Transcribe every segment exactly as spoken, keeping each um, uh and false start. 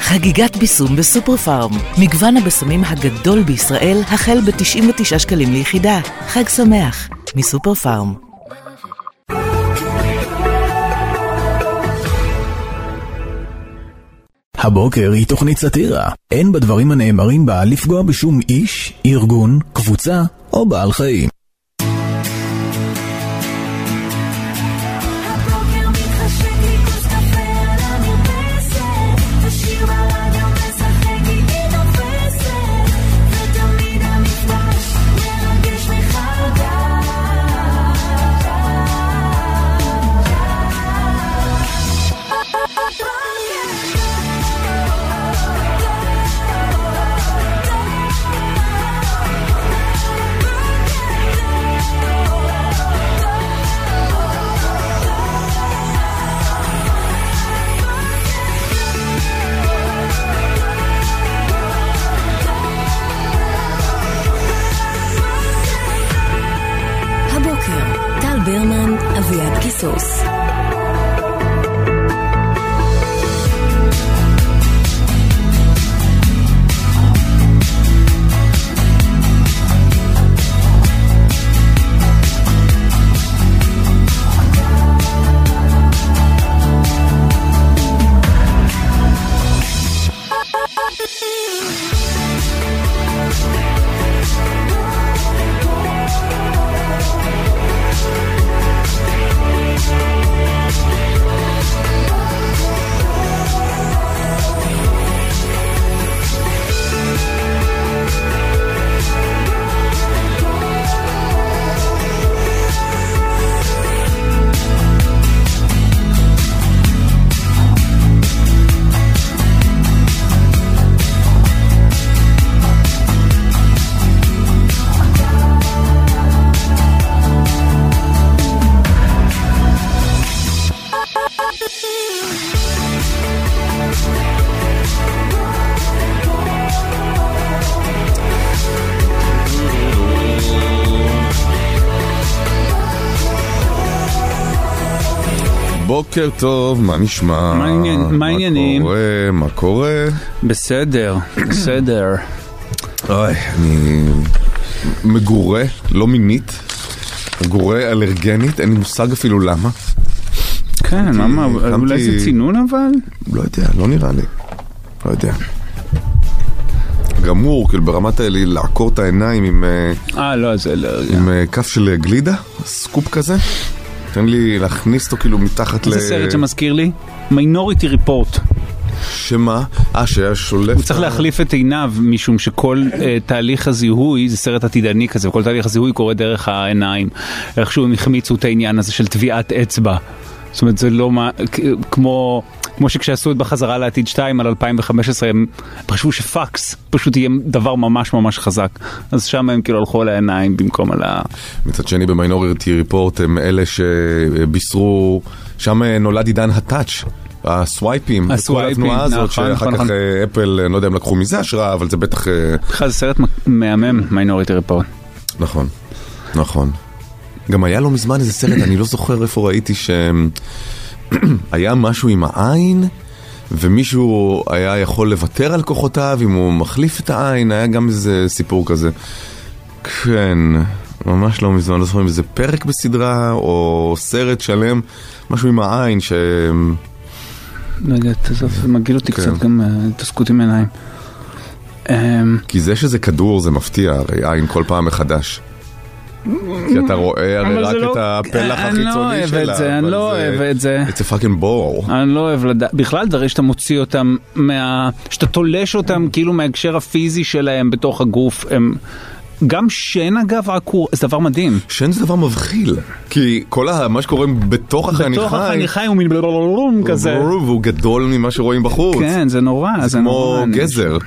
חגיגת ביסום בסופר פארם. מגוון הבשמים הגדול בישראל החל ב-תשעים ותשעה שקלים ליחידה. חג שמח מסופר פארם. הבוקר היא תוכנית סאטירה. אין בדברים הנאמרים בה לפגוע בשום איש, ארגון, קבוצה או בעל חיים. ברמן, אביעד קיסוס. בוקר טוב, מה נשמע? מה העניינים? מה קורה? מה קורה? בסדר, בסדר. אוי, אני מגורה, לא מינית, מגורה אלרגנית, אין לי מושג אפילו למה. כן, מה, אולי זה צינון אבל? לא יודע, לא נראה לי. לא יודע. גמור, כאילו ברמת האלה לעקור את העיניים עם... אה, לא, זה אלרגיה. עם כף של גלידה, סקופ כזה. תן לי להכניס אותו כאילו מתחת ל... זה סרט שמזכיר לי? מיינוריטי ריפורט. שמה? אה, שהיה שולף... הוא צריך להחליף את עיניו, משום שכל uh, תהליך הזיהוי, זה סרט עתידני כזה, וכל תהליך הזיהוי קורה דרך העיניים. איכשהו הם החמיצו את העניין הזה של טביעת אצבע. זאת אומרת, זה לא מה... כמו... כמו שכשעשו את בחזרה לעתיד שתיים על אלפיים וחמש עשרה, הם חשבו שפקס פשוט יהיה דבר ממש ממש חזק. אז שם הם כאילו הלכו על העיניים במקום על ה... מצד שני במיינוריטי ריפורט הם אלה שבישרו, שם נולד עידן הטאץ', הסווייפים, כל התנועה הזאת שאחר כך אפל, לא יודע אם לקחו מזה השראה, אבל זה בטח... בכלל זה סרט מהמם, מיינוריטי ריפורט. נכון, נכון. גם היה לו מזמן איזה סרט, אני לא זוכר איפה ראיתי ש... היה משהו עם העין, ומישהו היה יכול לוותר על כוחותיו אם הוא מחליף את העין, היה גם איזה סיפור כזה. כן, ממש לא מזמן, לא זוכר אם איזה פרק בסדרה או סרט שלם, משהו עם העין ש... רגע, תזוף, מגיל אותי קצת גם תעסקות עם עיניים. כי זה שזה כדור זה מפתיע, הרי עין כל פעם מחדש. כי אתה רואה הרי רק את הפלח החיצוני שלה. אני לא אוהב את זה. It's a fucking ball. אני לא אוהב לדעת. בכלל דרי שאתה מוציא אותם, שאתה תולש אותם כאילו מההקשר הפיזי שלהם בתוך הגוף. גם שן אגב עקור, זה דבר מדהים. שן זה דבר מבחיל. כי כל מה שקורה בתוך החניכי... בתוך החניכי הוא מין בלללללום כזה. והוא גדול ממה שרואים בחוץ. כן, זה נורא. זה כמו גזר.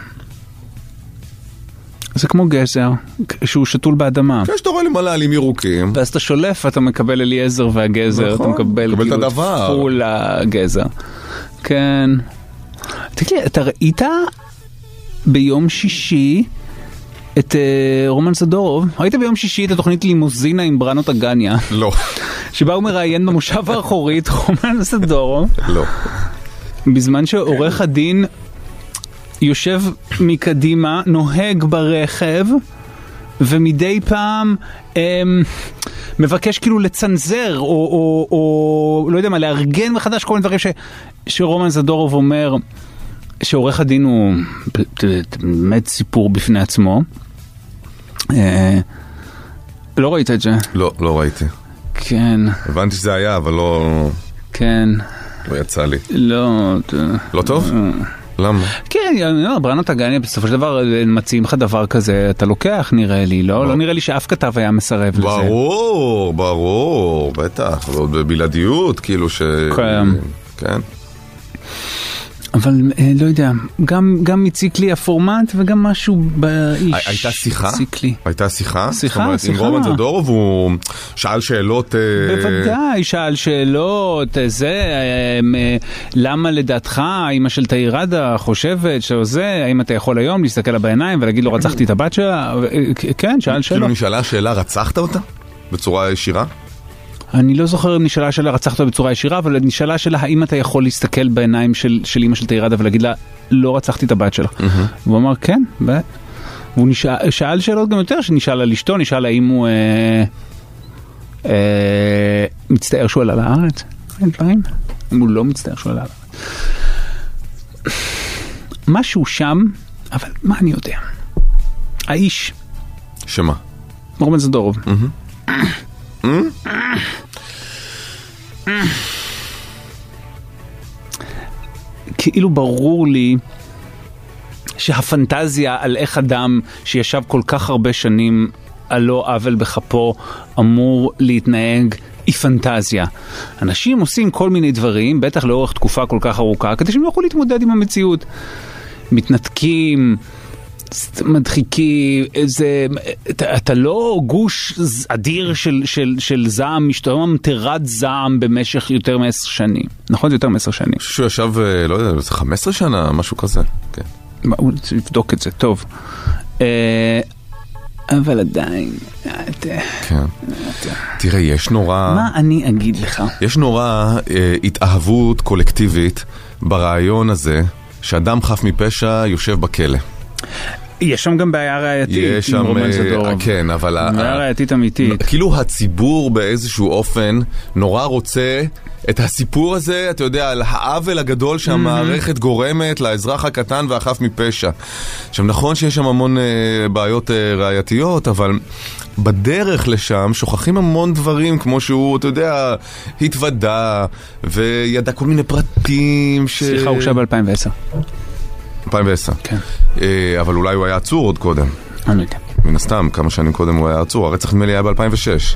זה כמו גזר, שהוא שתול באדמה. כן, שאתה רואה למעלה עלים ירוקים. ואז אתה שולף, אתה מקבל אליעזר והגזר, אתה מקבל כאילו את פול הגזר. כן. תגיד לי, אתה ראית ביום שישי את רומן סדורוב? ראית ביום שישי את התוכנית לימוזינה עם ברנות הגניה? לא. שבה הוא מראיין במושב האחורית רומן סדורוב? לא. בזמן שעורך הדין יושב מקדימה, נוהג ברכב, ומדי פעם אמ, מבקש כאילו לצנזר, או, או, או לא יודע מה, לארגן מחדש כל מיני דברים ש, שרומן זדורוב אומר, שעורך הדין הוא באמת סיפור בפני עצמו. אה, לא ראית את זה? לא, לא ראיתי. כן. הבנתי שזה היה, אבל לא... כן. לא יצא לי. לא... לא טוב? למה? כן, ברנות הגניה בסופו של דבר מציעים לך דבר כזה, אתה לוקח נראה לי, לא? לא נראה לי שאף כתב היה מסרב לזה. ברור, ברור, בטח, ועוד בבלעדיות, כאילו ש... כן. כן. אבל לא יודע, גם, גם הציק לי הפורמט וגם משהו באיש. הייתה שיחה? הציק לי. הייתה שיחה? שיחה, אומרת, שיחה. עם רומן זדורוב הוא שאל שאלות... בוודאי, שאל שאלות, זה, למה לדעתך, אמא של תאירדה חושבת שזה, האם אתה יכול היום להסתכל לה בעיניים ולהגיד לו רצחתי את הבת שלה? כן, שאל שאלות. כאילו נשאלה שאלה, רצחת אותה? בצורה ישירה? אני לא זוכר אם נשאלה שלה רצחת בצורה ישירה, אבל נשאלה שלה האם אתה יכול להסתכל בעיניים של, של אמא של תאירדה ולהגיד לה, לא רצחתי את הבת שלה. Mm-hmm. והוא אמר, כן, בטח. והוא נשאל, שאל שאלות גם יותר, שנשאל על אשתו, נשאל האם הוא אה, אה, מצטער שהוא עלה לארץ. אין דברים. אם הוא לא מצטער שהוא עלה לארץ. משהו שם, אבל מה אני יודע? האיש. שמה? רומן זדורוב. Mm-hmm. כאילו ברור לי שהפנטזיה על איך אדם שישב כל כך הרבה שנים על לא עוול בכפו אמור להתנהג היא פנטזיה. אנשים עושים כל מיני דברים, בטח לאורך תקופה כל כך ארוכה, כדי שהם יוכלו להתמודד עם המציאות. מתנתקים, מדחיקי, איזה, אתה, אתה לא גוש אדיר של, של, של זעם, משתרם תרד זעם במשך יותר מעשר שנים. נכון? זה יותר מעשר שנים. שהוא ישב, לא יודע, זה חמש עשרה שנה, משהו כזה. כן. הוא יבדוק את זה, טוב. אבל עדיין, כן. תראה, יש נורא... מה אני אגיד לך? יש נורא התאהבות קולקטיבית ברעיון הזה, שאדם חף מפשע יושב בכלא. יש שם גם בעיה ראייתית עם רומן זדורוב. כן, אבל... בעיה ראייתית אמיתית. כאילו הציבור באיזשהו אופן נורא רוצה את הסיפור הזה, אתה יודע, על העוול הגדול שהמערכת גורמת לאזרח הקטן והחף מפשע. עכשיו, נכון שיש שם המון בעיות ראייתיות, אבל בדרך לשם שוכחים המון דברים, כמו שהוא, אתה יודע, התוודע וידע כל מיני פרטים ש... סליחה, הוא שם ב-אלפיים ועשר. אלפיים ועשר. כן. אבל אולי הוא היה עצור עוד קודם. אני לא יודע. מן הסתם, כמה שנים קודם הוא היה עצור. הרצח נדמה לי היה ב-אלפיים ושש.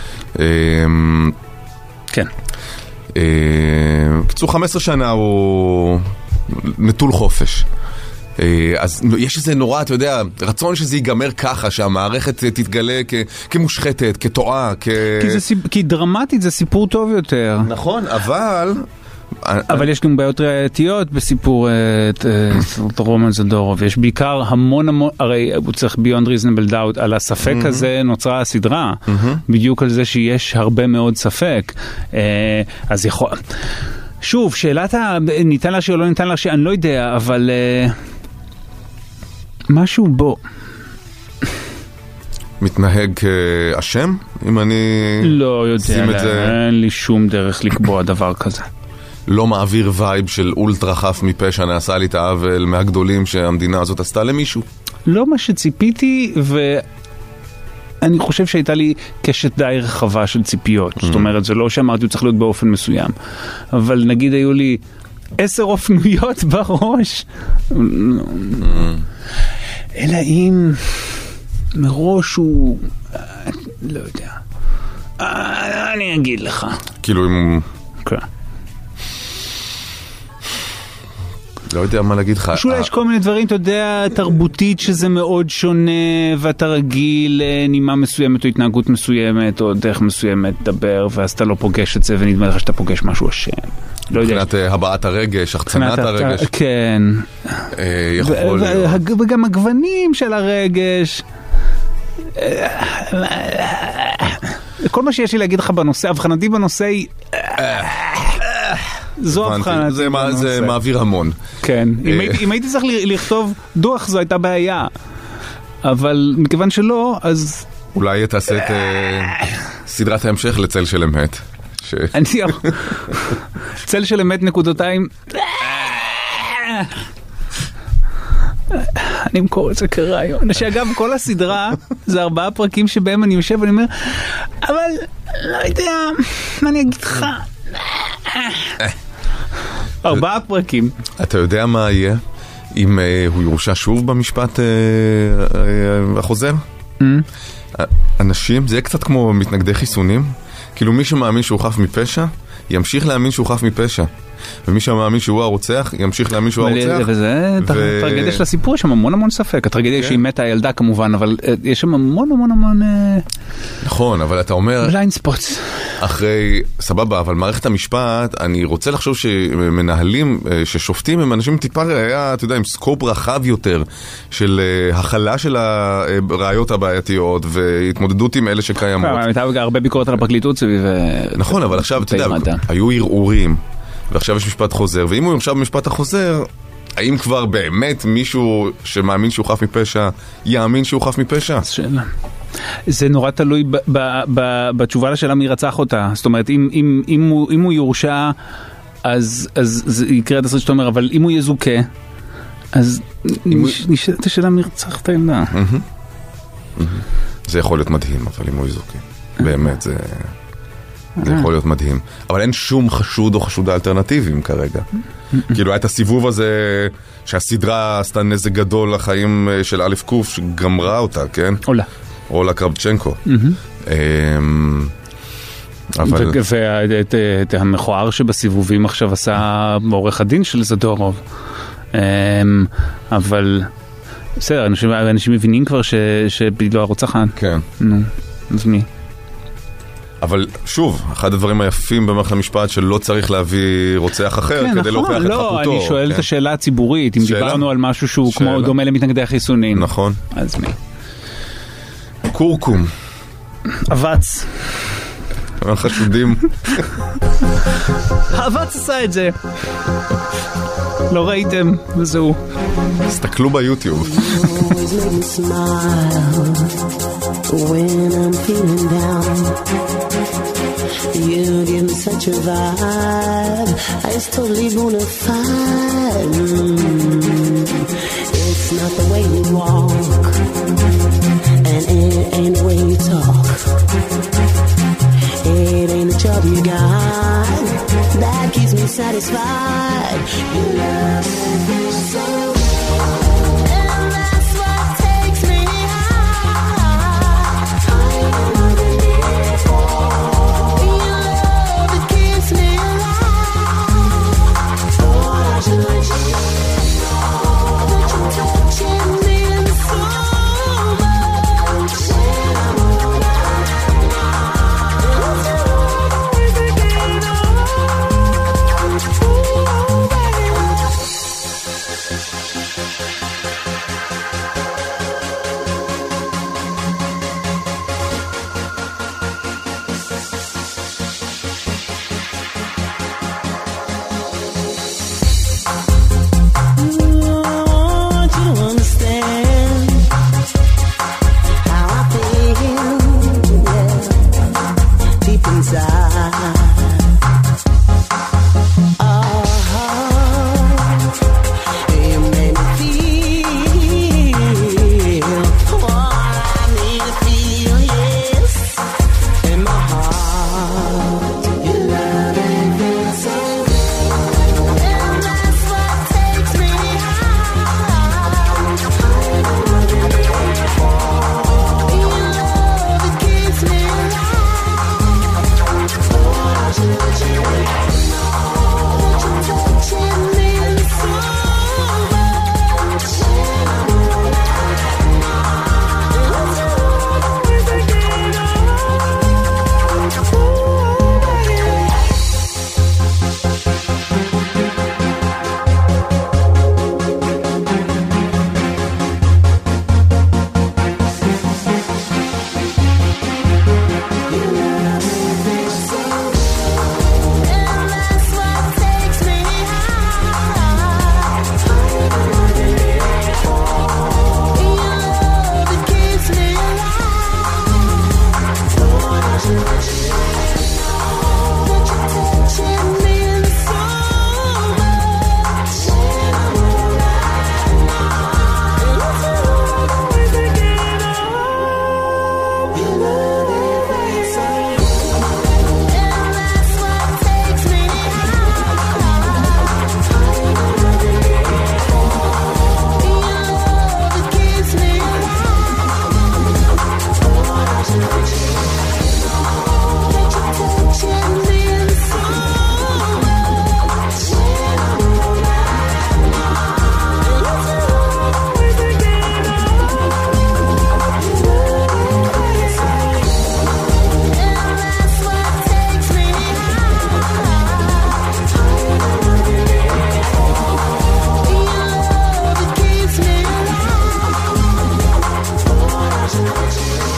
כן. בקיצור, חמש עשרה שנה הוא נטול חופש. אז יש איזה נורא, אתה יודע, רצון שזה ייגמר ככה, שהמערכת תתגלה כמושחתת, כטועה, כ... כי דרמטית זה סיפור טוב יותר. נכון, אבל... אבל יש גם בעיות ראייתיות בסיפור רומן זדורוב. יש בעיקר המון המון, הרי הוא צריך Beyond Reasonable Doubt, על הספק הזה נוצרה הסדרה, בדיוק על זה שיש הרבה מאוד ספק. אז יכול... שוב, שאלת ניתן להשאיר או לא ניתן להשאיר, אני לא יודע, אבל משהו בו מתנהג כאשם? אם אני... לא יודע, אין לי שום דרך לקבוע דבר כזה. לא מעביר וייב של אולטרה חף מפשע, נעשה לי את העוול מהגדולים שהמדינה הזאת עשתה למישהו. לא מה שציפיתי, ואני חושב שהייתה לי קשת די רחבה של ציפיות. זאת אומרת, זה לא שאמרתי הוא צריך להיות באופן מסוים. אבל נגיד היו לי עשר אופנויות בראש. אלא אם מראש הוא... לא יודע. אני אגיד לך. כאילו אם... כן. לא יודע מה להגיד לך. שאולי יש כל מיני דברים, אתה יודע, תרבותית שזה מאוד שונה, ואתה רגיל לנימה מסוימת או התנהגות מסוימת, או דרך מסוימת לדבר, ואז אתה לא פוגש את זה, ונדמה לך שאתה פוגש משהו השם. מבחינת הבעת הרגש, החצנת הרגש. כן. יכול להיות. וגם הגוונים של הרגש. כל מה שיש לי להגיד לך בנושא, הבחנתי בנושא היא... זו הבחנה. זה מעביר המון. כן, אם הייתי צריך לכתוב דוח זו הייתה בעיה, אבל מכיוון שלא, אז... אולי תעשה את סדרת ההמשך לצל של אמת. אני צל של אמת נקודותיים. אני אמכור את זה כרעיון. שאגב, כל הסדרה זה ארבעה פרקים שבהם אני יושב ואני אומר, אבל לא יודע, מה אני אגיד לך? ארבעה פרקים. אתה יודע מה יהיה אם הוא יורשע שוב במשפט החוזר? אנשים, זה יהיה קצת כמו מתנגדי חיסונים. כאילו מי שמאמין שהוא חף מפשע, ימשיך להאמין שהוא חף מפשע. ומי שמאמין שהוא הרוצח, ימשיך להאמין שהוא הרוצח. וזה טרגדיה של הסיפור, יש שם המון המון ספק. הטרגדיה שהיא מתה הילדה כמובן, אבל יש שם המון המון המון... נכון, אבל אתה אומר... בליינד ספוטס. אחרי, סבבה, אבל מערכת המשפט, אני רוצה לחשוב שמנהלים, ששופטים הם אנשים טיפה ראייה, אתה יודע, עם סקופ רחב יותר, של הכלה של הראיות הבעייתיות, והתמודדות עם אלה שקיימות. הייתה הרבה ביקורת על הפרקליטות סביב... נכון, אבל עכשיו, אתה יודע, היו ערעורים. ועכשיו יש משפט חוזר, ואם הוא יורשע במשפט החוזר, האם כבר באמת מישהו שמאמין שהוא חף מפשע, יאמין שהוא חף מפשע? שאלה. זה נורא תלוי ב- ב- ב- בתשובה לשאלה מי רצח אותה. זאת אומרת, אם, אם, אם, הוא, אם הוא יורשע, אז, אז זה יקרה את הסרט שאתה אומר, אבל אם הוא יזוכה, אז נשאלת הוא... השאלה מי רצח את העמדה. זה יכול להיות מדהים, אבל אם הוא יזוכה. באמת, זה... זה יכול להיות מדהים. אבל אין שום חשוד או חשודה אלטרנטיביים כרגע. כאילו היה את הסיבוב הזה שהסדרה עשתה נזק גדול לחיים של א' קוף שגמרה אותה, כן? אולה. אולה קרבצ'נקו. ואת המכוער שבסיבובים עכשיו עשה עורך הדין של זדורוב. אבל בסדר, אנשים מבינים כבר שבגלל הרוצחת. כן. נו, אז מי? אבל שוב, אחד הדברים היפים במערכת המשפט שלא צריך להביא רוצח אחר כן, כדי נכון, להוכיח את לא, חפותו. אני שואל כן. את השאלה הציבורית, אם שאלה? דיברנו על משהו שהוא שאלה? כמו דומה למתנגדי החיסונים. נכון. אז מי? קורקום. אבץ. חשודים. אבץ עשה את זה. לא ראיתם, וזהו. הסתכלו ביוטיוב. When I'm feeling down, you give me such a vibe. It's totally bona fide. Mm. It's not the way you walk, and it ain't the way you talk. It ain't the job you got that keeps me satisfied. You love me so.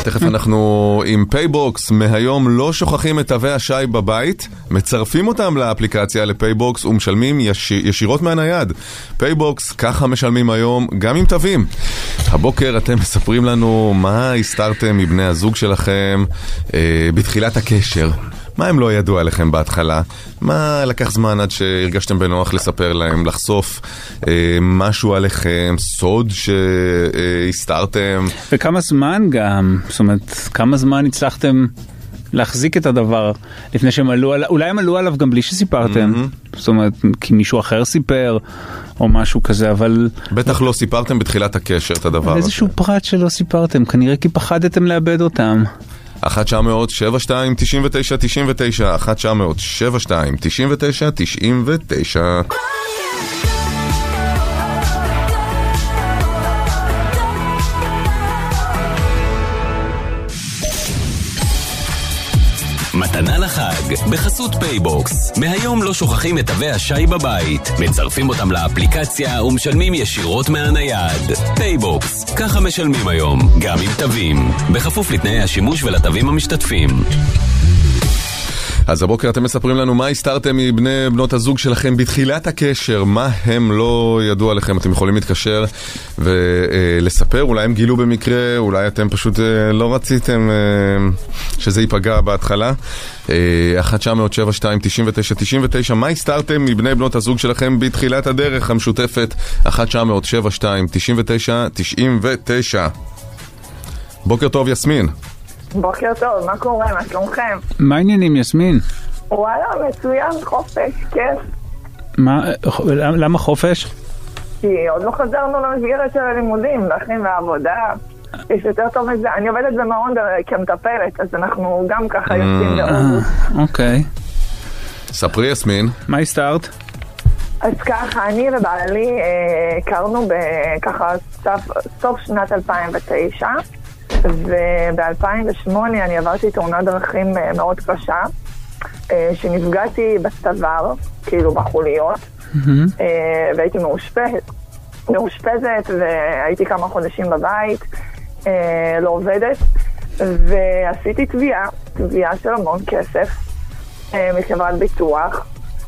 תכף אנחנו עם פייבוקס, מהיום לא שוכחים את תווי השי בבית, מצרפים אותם לאפליקציה לפייבוקס ומשלמים יש... ישירות מהנייד. פייבוקס, ככה משלמים היום גם עם תווים. הבוקר אתם מספרים לנו מה הסתרתם מבני הזוג שלכם אה, בתחילת הקשר. מה הם לא ידעו עליכם בהתחלה? מה לקח זמן עד שהרגשתם בנוח לספר להם, לחשוף אה, משהו עליכם, סוד שהסתרתם? וכמה זמן גם, זאת אומרת, כמה זמן הצלחתם להחזיק את הדבר לפני שהם עלו עליו, אולי הם עלו עליו גם בלי שסיפרתם, mm-hmm. זאת אומרת, כי מישהו אחר סיפר או משהו כזה, אבל... בטח לא סיפרתם בתחילת הקשר את הדבר הזה. איזשהו פרט שלא סיפרתם, כנראה כי פחדתם לאבד אותם. אחת תשע מאות שבע שתיים תשעים ותשע תשעים ותשע אחת תשע מאות שבע שתיים תשעים ותשע תשעים ותשע. מתנה לחג, בחסות פייבוקס. מהיום לא שוכחים את תווי השי בבית. מצרפים אותם לאפליקציה ומשלמים ישירות מהנייד. פייבוקס, ככה משלמים היום, גם עם תווים. בכפוף לתנאי השימוש ולתווים המשתתפים. אז הבוקר אתם מספרים לנו מה הסתרתם מבני בנות הזוג שלכם בתחילת הקשר, מה הם לא ידעו עליכם. אתם יכולים להתקשר ולספר, אולי הם גילו במקרה, אולי אתם פשוט לא רציתם שזה ייפגע בהתחלה. אחת תשע מאות שבע שתיים תשעים ותשע תשעים ותשע, מה הסתרתם מבני בנות הזוג שלכם בתחילת הדרך המשותפת? אחת תשע מאות שבע שתיים תשעים ותשע תשעים ותשע. בוקר טוב יסמין. בוקר טוב, מה קורה? מה שלומכם? מה העניינים יסמין? וואלה, מצוין, חופש, כיף. מה, למה חופש? כי עוד לא חזרנו למסגרת של הלימודים, לכן לעבודה. יש יותר טוב מזה. אני עובדת במעון כמטפלת, אז אנחנו גם ככה יוצאים לאוגוסט. אוקיי. ספרי יסמין. מה הסתרת? אז ככה, אני ובעלי הכרנו בככה סוף שנת אלפיים ותשע. וב-אלפיים ושמונה אני עברתי תאונת דרכים מאוד קשה, שנפגעתי בצוואר, כאילו בחוליות, והייתי מאושפזת, מאושפזת והייתי כמה חודשים בבית, לא עובדת, ועשיתי תביעה, תביעה של המון כסף מחברת ביטוח,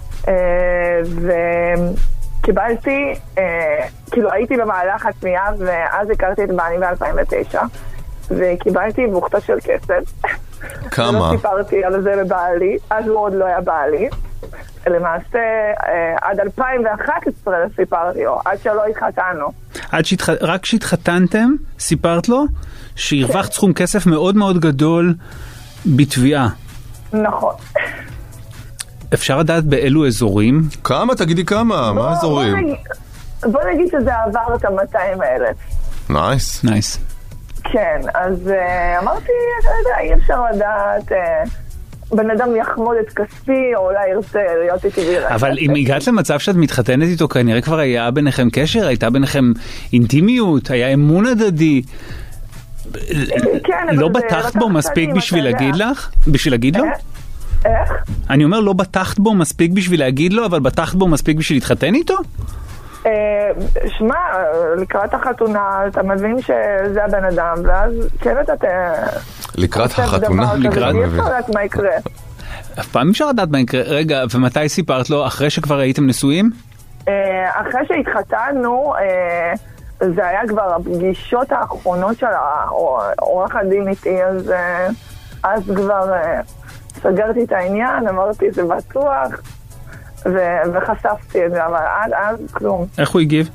וקיבלתי, כאילו הייתי במהלך התביעה, ואז הכרתי את בעלי ב-אלפיים ותשע, וקיבלתי בוכתה של כסף. כמה? לא סיפרתי על זה לבעלי, אז הוא עוד לא היה בעלי. למעשה, עד אלפיים ואחת עשרה סיפרתי לו, עד שלא התחתנו. עד שהתח... רק כשהתחתנתם, סיפרת לו שהרווחת סכום כסף מאוד מאוד גדול בתביעה. נכון. אפשר לדעת באילו אזורים? כמה? תגידי כמה, מה אזורים? בוא נגיד, בוא נגיד שזה עבר את ה-מאתיים אלף. נייס. נייס. כן, אז uh, אמרתי, אתה יודע, אי אפשר לדעת, uh, בן אדם יחמוד את כספי, או אולי ירצה להיות איתי ויראה. אבל אם הגעת למצב שאת מתחתנת איתו, כנראה כבר היה ביניכם קשר, הייתה ביניכם אינטימיות, היה אמון הדדי. כן, לא בטחת בו מספיק בשביל להגיד לך? בשביל להגיד לו? איך? אני אומר, לא בטחת בו מספיק בשביל להגיד לו, אבל בטחת בו מספיק בשביל להתחתן איתו? שמע, לקראת החתונה אתה מבין שזה הבן אדם, ואז כן אתה לקראת החתונה? לקראת אי אפשר לדעת מה יקרה. אף פעם אי אפשר לדעת מה יקרה. רגע, ומתי סיפרת לו? אחרי שכבר הייתם נשואים? אחרי שהתחתנו, זה היה כבר הפגישות האחרונות של עורך הדין איתי, אז אז כבר סגרתי את העניין, אמרתי זה בטוח, וחשפתי את זה, אבל עד אז כלום. איך הוא הגיב?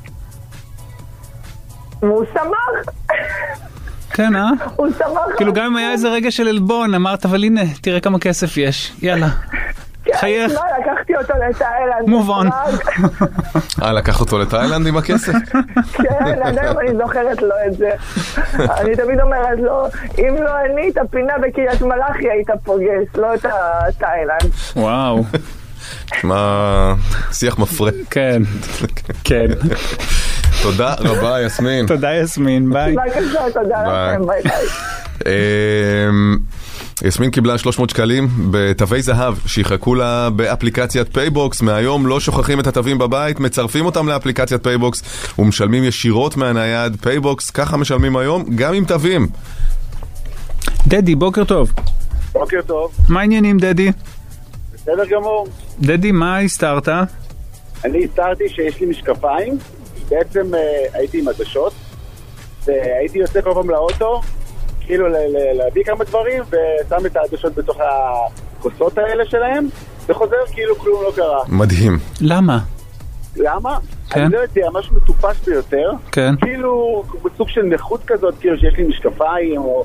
והוא שמח. כן, אה? הוא שמח. כאילו גם אם היה איזה רגע של אלבון, אמרת, אבל הנה, תראה כמה כסף יש, יאללה. חייך. לא, לקחתי אותו לתאילנד. מוב און. אה, לקח אותו לתאילנד עם הכסף? כן, עדיין אני זוכרת לו את זה. אני תמיד אומרת לו, אם לא אני, את הפינה בקריית מלאכי היית פוגש, לא את התאילנד. וואו. מה... שיח מפרה. כן, כן. תודה רבה, יסמין. תודה, יסמין, ביי. בבקשה, תודה לכם, ביי ביי. יסמין קיבלה שלוש מאות שקלים בתווי זהב שיחכו לה באפליקציית פייבוקס. מהיום לא שוכחים את התווים בבית, מצרפים אותם לאפליקציית פייבוקס ומשלמים ישירות מהנייד. פייבוקס, ככה משלמים היום גם עם תווים. דדי, בוקר טוב. בוקר טוב. מה העניינים, דדי? בסדר גמור. דדי, מה הסתרת? אני הסתרתי שיש לי משקפיים, בעצם הייתי עם עדשות, והייתי יוצא כל פעם לאוטו, כאילו להביא כמה דברים, ושם את העדשות בתוך הכוסות האלה שלהם, וחוזר כאילו כלום לא קרה. מדהים. למה? למה? כן. אני לא יודע, משהו מטופש ביותר. כן. כאילו, בסוג של נכות כזאת, כאילו שיש לי משקפיים, או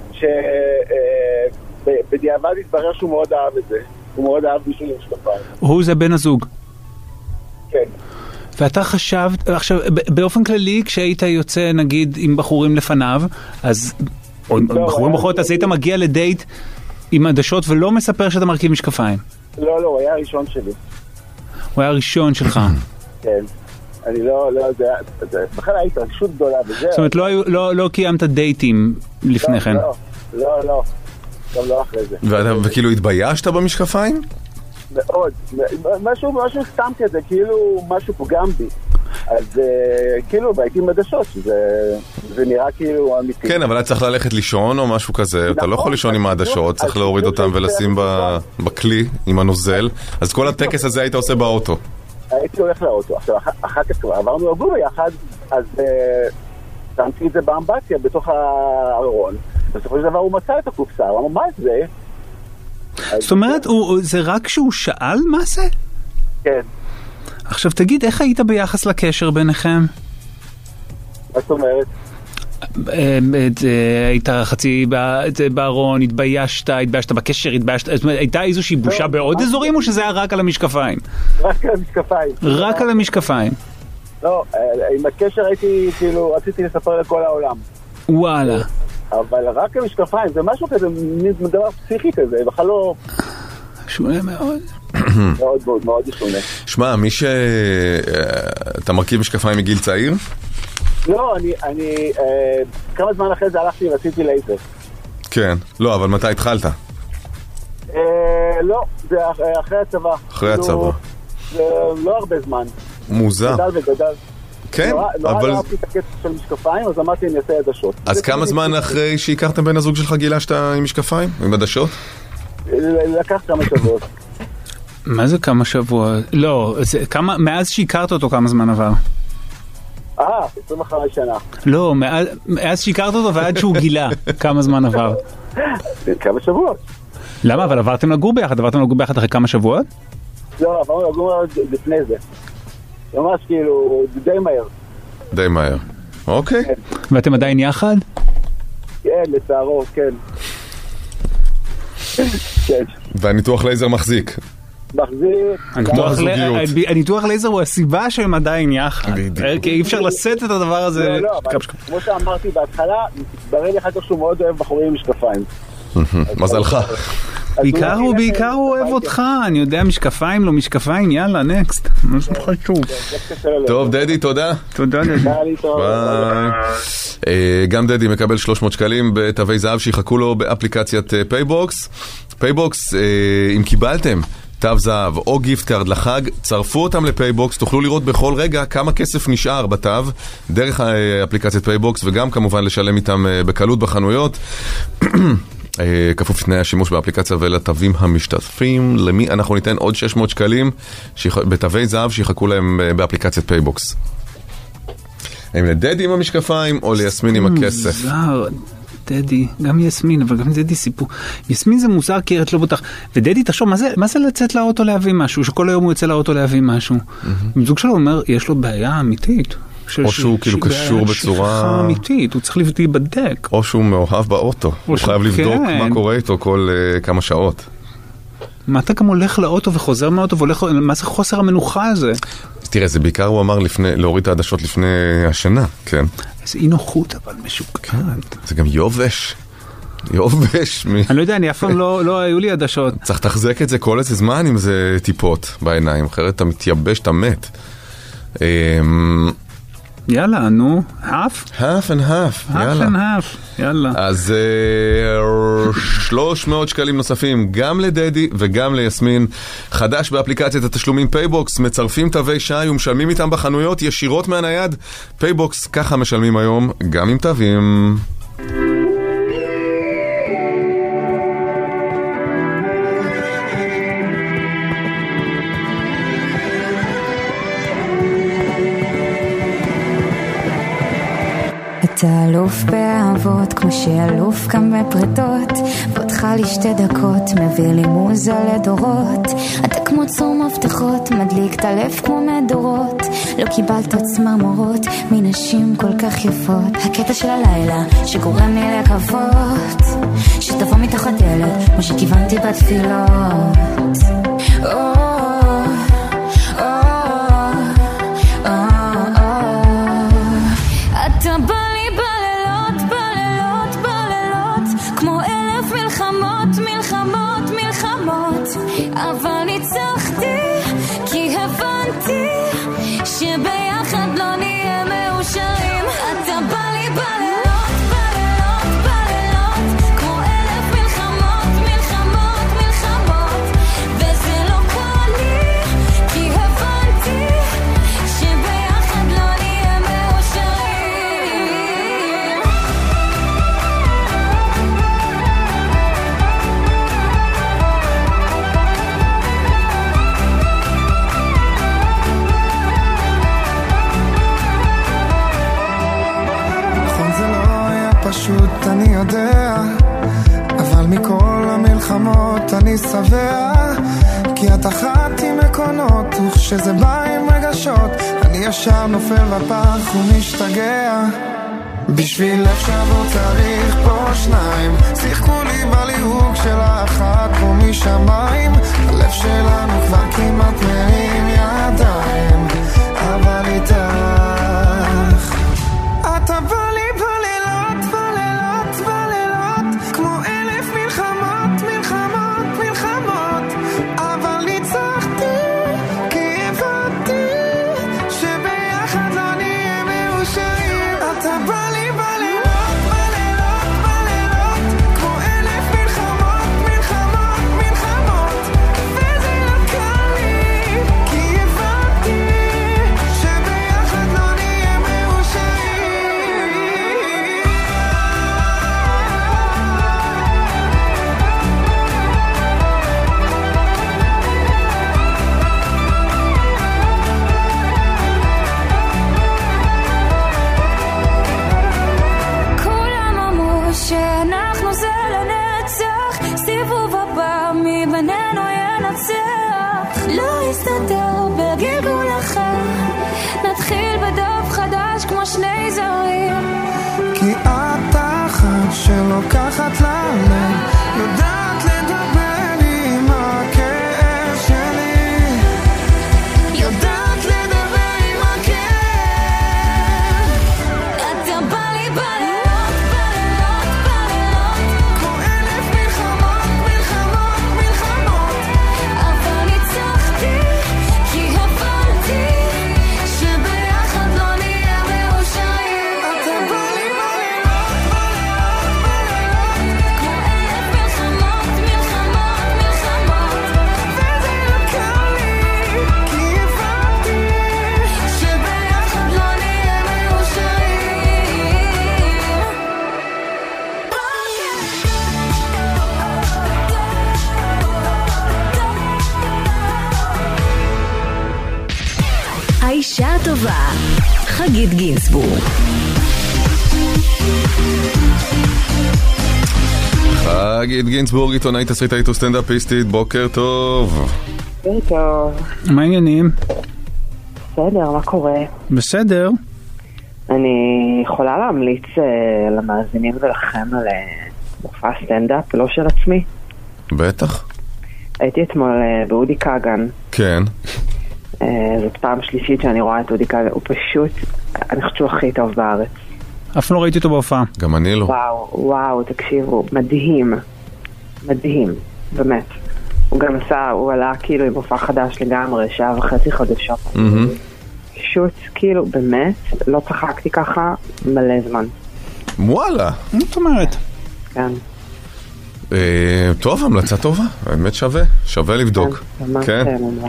שבדיעבד התברר שהוא מאוד אהב את זה. הוא מאוד אהב בשביל משקפיים. הוא זה בן הזוג. כן. ואתה חשבת, עכשיו, באופן כללי, כשהיית יוצא, נגיד, עם בחורים לפניו, אז, או בחורים בחורות, אז היית מגיע לדייט עם עדשות ולא מספר שאתה מרכיב משקפיים. לא, לא, הוא היה הראשון שלי. הוא היה הראשון שלך. כן. אני לא, לא יודע, בכלל היית רגשות גדולה וזה. זאת אומרת, לא, לא, לא קיימת דייטים לפני כן. לא, לא, לא. גם לא אחרי זה. וכאילו התביישת במשקפיים? מאוד. משהו, משהו סתם כזה, כאילו משהו פוגם בי. אז כאילו, והייתי עם עדשות, זה נראה כאילו אמיתי. כן, אבל אתה צריך ללכת לישון או משהו כזה, אתה לא יכול לישון עם העדשות, צריך להוריד אותם ולשים בכלי עם הנוזל, אז כל הטקס הזה היית עושה באוטו. הייתי הולך לאוטו, עכשיו אחר כך כבר עברנו לגור ביחד, אז שמתי את זה באמבטיה בתוך הארון, בסופו של דבר הוא מצא את הקופסה, הוא אמר, מה זה? זאת אומרת, זה רק שהוא שאל מה זה? כן. עכשיו תגיד, איך היית ביחס לקשר ביניכם? מה זאת אומרת? היית חצי בארון, התביישת, התביישת בקשר, התביישת, זאת אומרת, הייתה איזושהי בושה בעוד אזורים או שזה היה רק על המשקפיים? רק על המשקפיים. רק על המשקפיים. לא, עם הקשר הייתי, כאילו, רציתי לספר לכל העולם. וואלה. אבל רק על המשקפיים, זה משהו כזה, דבר פסיכי כזה, בכלל לא... שונה מאוד. מאוד מאוד מאוד שונה. שמע, מי ש... אתה מרכיב משקפיים מגיל צעיר? לא, אני, אני, אה, כמה זמן אחרי זה הלכתי ועשיתי לייזר. כן, לא, אבל מתי התחלת? אה, לא, זה אחרי הצבא. אחרי הצבא. זה לא הרבה זמן. מוזר. גדל וגדל. כן, נורא, נורא אבל... לא אהבתי את הקטע של משקפיים, אז אמרתי אני אעשה עדשות. אז כמה זמן אחרי שהכרת בן הזוג שלך גילשת עם משקפיים? עם עדשות? לקח כמה שבועות. מה זה כמה שבועות? לא, זה כמה, מאז שהכרת אותו כמה זמן עבר? אה, עשרים וחמש שנה. לא, מאז, מאז שהכרת אותו ועד שהוא גילה כמה זמן עבר? כמה שבועות. למה? אבל עברתם לגור ביחד? עברתם לגור ביחד אחרי כמה שבועות? לא, עברנו לגור לפני זה. ממש כאילו, די מהר. די מהר. אוקיי. ואתם עדיין יחד? כן, לצערו, כן. כן. והניתוח לייזר מחזיק. מחזיק. הניתוח לייזר הוא הסיבה שהם עדיין יחד. כי אי אפשר לשאת את הדבר הזה. לא, לא, אבל כמו שאמרתי בהתחלה, ברר לי אחר כך שהוא מאוד אוהב בחורים עם משקפיים. מזלך. בעיקר הוא, בעיקר הוא אוהב אותך, אני יודע, משקפיים, לא משקפיים, יאללה, נקסט. משהו חשוב. טוב, דדי, תודה. תודה, דדי. ביי. גם דדי מקבל שלוש מאות שקלים בתווי זהב שיחכו לו באפליקציית פייבוקס. פייבוקס, אם קיבלתם תו זהב או גיפט קארד לחג, צרפו אותם לפייבוקס, תוכלו לראות בכל רגע כמה כסף נשאר בתו דרך אפליקציית פייבוקס, וגם כמובן לשלם איתם בקלות בחנויות. כפוף לתנאי השימוש באפליקציה ולתווים המשתתפים. למי אנחנו ניתן עוד שש מאות שקלים בתווי זהב שיחכו להם באפליקציית פייבוקס. האם לדדי עם המשקפיים או ליסמין עם הכסף? מוזר, דדי, גם יסמין, אבל גם דדי סיפור. יסמין זה מוזר כי את לא בוטח. ודדי, תחשוב, מה זה, מה זה לצאת לאוטו להביא משהו? שכל היום הוא יצא לאוטו להביא משהו. זוג שלו אומר, יש לו בעיה אמיתית. או שהוא כאילו קשור בצורה אמיתית, הוא צריך להיבדק. או שהוא מאוהב באוטו, הוא חייב לבדוק מה קורה איתו כל כמה שעות. מה אתה גם הולך לאוטו וחוזר מהאוטו והולך, מה זה חוסר המנוחה הזה? תראה, זה בעיקר הוא אמר להוריד את העדשות לפני השנה, כן. איזה אי נוחות אבל משוקעת. זה גם יובש. יובש. אני לא יודע, אני אף פעם לא היו לי עדשות. צריך תחזק את זה כל איזה זמן עם זה טיפות בעיניים, אחרת אתה מתייבש, אתה מת. יאללה, נו, half? half and half, יאללה. half and half, יאללה. אז שלוש מאות שקלים נוספים, גם לדדי וגם ליסמין. חדש באפליקציית התשלומים פייבוקס, מצרפים תווי שי ומשלמים איתם בחנויות ישירות מהנייד. פייבוקס, ככה משלמים היום, גם עם תווים. אתה אלוף באהבות, כמו שאלוף גם בפרטות, ואותך לי שתי דקות, מביא לי מוזה לדורות. אתה כמו צור מפתחות, מדליק את הלב כמו מדורות. לא קיבלת צמרמורות מנשים כל כך יפות. הקטע של הלילה שגורם לי לקוות, שתבוא מתחת דלת כמו שכיוונתי בתפילות. אתה בא לי בלילות, בלילות, בלילות, כמו אלף מלחמות, מלחמות, מלחמות, אבל ניצחתי כי הבנתי שביחד לא נהיה מאושרים. אתה בא לי בלילות, בלילות, בלילות, כמו אלף מלחמות, מלחמות, מלחמות, וזה לא קל לי כי הבנתי שביחד לא נהיה מאושרים. פשוט אני יודע, אבל מכל המלחמות אני שבע, כי את אחת עם עקרונות, וכשזה בא עם רגשות אני ישר נופל בפח ומשתגע. בשביל לב שבור צריך פה שניים, שיחקו לי בליהוק של האחת פה משמיים. הלב שלנו כבר כמעט מרים ידיים, אבל איתך אתה בא לי בלילות, בלילות, בלילות, כמו אלף מלחמות, מלחמות, מלחמות, אבל ניצחתי כי הבנתי שביחד לא נהיה מאושרים. אתה בא לי בלילות, בלילות, בלילות, כמו אלף מלחמות, מלחמות, מלחמות, וזה לא קל לי כי הבנתי שביחד לא נהיה מאושרים. כולם אמרו שאנחנו זה לנצח, סיבוב הבא מי בינינו ינצח. לא יסתדר בגלגול אחר, נתחיל בדף חדש כמו שני זרים. כי את אחת שלוקחת ללב, יודעת לדבר עם הכאב שלי, יודעת לדבר עם הכאב. אתה בא לי בלילות, בלילות, בלילות, כמו אלף מלחמות, מלחמות, מלחמות, אבל ניצחתי כי הבנתי שביחד לא נהיה מאושרים. אתה בא לי בלילות, בלילות, בלילות, כמו אלף מלחמות, מלחמות, מלחמות, וזה לא קל לי כי הבנתי שביחד לא נהיה מאושרים. האישה הטובה, חגית גינסבורג. חגית גינסבורג, עיתונאית, תסריטאית וסטנדאפיסטית, בוקר טוב. בוקר טוב. מה העניינים? בסדר, מה קורה? בסדר. אני יכולה להמליץ uh, למאזינים ולכם על uh, מופע סטנדאפ, לא של עצמי. בטח. הייתי אתמול uh, באודי קאגן. כן. Uh, זאת פעם שלישית שאני רואה את אודי קאגן. הוא פשוט, אני חושב שהוא הכי טוב בארץ. אף לא ראיתי אותו בהופעה. גם אני לא. וואו, וואו, תקשיבו, מדהים. מדהים, באמת. הוא גם עשה, הוא עלה כאילו עם מופע חדש לגמרי, שעה וחצי חדשות. פשוט, כאילו, באמת, לא צחקתי ככה מלא זמן. וואלה. זאת אומרת. כן. טוב, המלצה טובה. באמת שווה. שווה לבדוק. כן.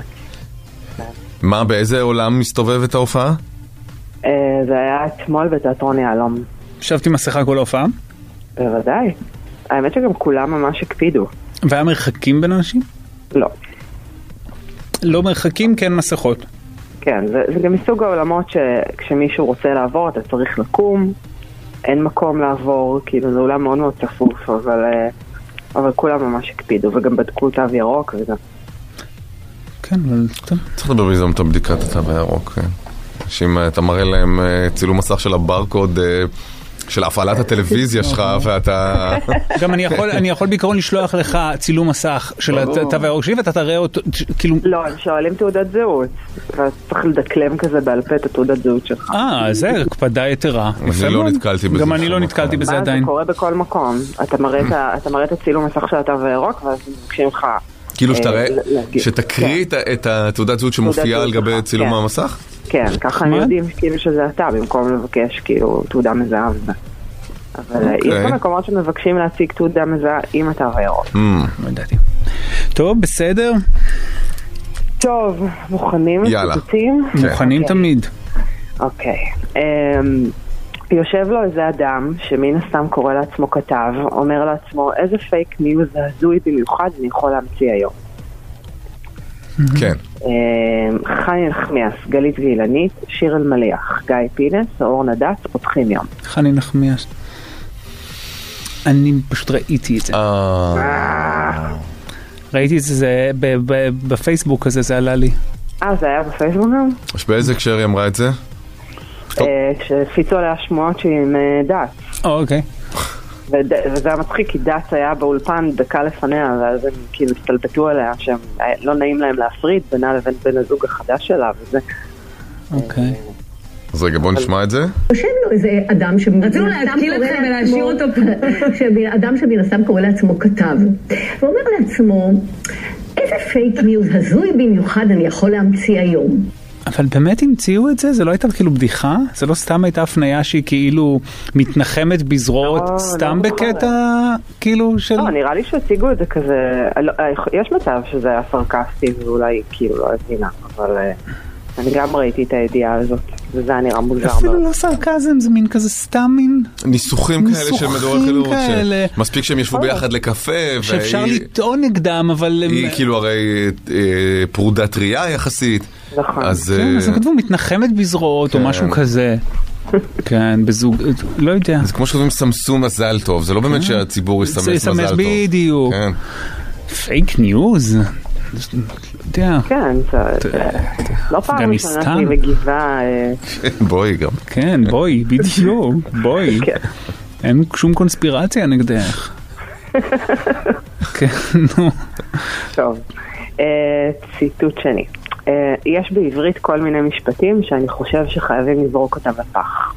מה, באיזה עולם מסתובבת ההופעה? זה היה אתמול בתיאטרון יהלום. ישבתי מסכה כל ההופעה? בוודאי. האמת שגם כולם ממש הקפידו. והיה מרחקים בין אנשים? לא. לא מרחקים, כן מסכות. כן, זה, זה גם מסוג העולמות שכשמישהו רוצה לעבור אתה צריך לקום, אין מקום לעבור, כאילו זה אולי מאוד מאוד צפוף, אבל, אבל כולם ממש הקפידו, וגם בדקו תו ירוק וזה. כן, אבל... צריך לדבר בזום את הבדיקת התו הירוק, כן. שאם אתה מראה להם צילום מסך של הברקוד של הפעלת הטלוויזיה שלך, ואתה... גם אני יכול, אני יכול בעיקרון לשלוח לך צילום מסך של התו הירוק שלי, ואתה תראה אותו, כאילו... לא, הם שואלים תעודת זהות, ואתה צריך לדקלם כזה בעל פה את התעודת זהות שלך. אה, זה הקפדה יתרה. אני לא נתקלתי בזה. גם אני לא נתקלתי בזה עדיין. זה קורה בכל מקום. אתה מראה את הצילום מסך של התו הירוק, ואז מבקשים לך... כאילו שתקריא את התעודת זהות שמופיעה על גבי צילום המסך? כן, ככה הם יודעים כאילו שזה אתה, במקום לבקש כאילו תעודה מזהה וזה. אבל יש גם מקומות שמבקשים להציג תעודה מזהה עם התו הירוק. לא ידעתי. טוב, בסדר. טוב, מוכנים? יאללה. מוכנים תמיד. אוקיי. יושב לו איזה אדם שמין הסתם קורא לעצמו כתב, אומר לעצמו איזה פייק ניוז הזוי במיוחד אני יכול להמציא היום. כן. חני נחמיאס, גלית ואילנית, שיר אלמליח, גיא פינס, אור נדץ, פותחים יום. חני נחמיאס. אני פשוט ראיתי את זה. ראיתי את זה בפייסבוק הזה, זה עלה לי. אה, זה היה בפייסבוק גם? באיזה הקשר היא אמרה את זה? כשפיצו עליה שמועות שהיא עם דץ. אוקיי. וזה היה מצחיק, כי דץ היה באולפן דקה לפניה, ואז הם כאילו הסתלבטו עליה, שהם לא נעים להם להפריד בינה לבין בן הזוג החדש שלה, וזה... אוקיי. אז רגע, בוא נשמע את זה. יושב לו איזה אדם רצינו להזכיר לכם ולהשאיר אותו פה. אדם שמן הסתם קורא לעצמו כתב. ואומר לעצמו, איזה פייק ניוז הזוי במיוחד אני יכול להמציא היום. אבל באמת המציאו את זה? זה לא הייתה כאילו בדיחה? זה לא סתם הייתה הפניה שהיא כאילו מתנחמת בזרועות סתם בקטע כאילו של... לא, נראה לי שהציגו את זה כזה... יש מצב שזה היה סרקסטי ואולי כאילו לא הבינה, אבל אני גם ראיתי את הידיעה הזאת, וזה היה נראה מוזר. אפילו לא סרקזם, זה מין כזה סתם מין... ניסוחים כאלה של מדור החילוץ. מספיק שהם ישבו ביחד לקפה. שאפשר לטעון נגדם, אבל... היא כאילו הרי פרודה טריה יחסית. נכון. אז הם כתבו מתנחמת בזרועות או משהו כזה. כן, בזוג, לא יודע. זה כמו שכתבים סמסו מזל טוב, זה לא באמת שהציבור יסמס מזל טוב. בדיוק. פייק ניוז. כן, לא פעם ראשונה שהיא מגיבה. בואי גם. כן, בואי, בדיוק, בואי. אין שום קונספירציה נגדך. כן, נו. טוב, ציטוט שני. יש בעברית כל מיני משפטים שאני חושב שחייבים לזרוק אותם לפח.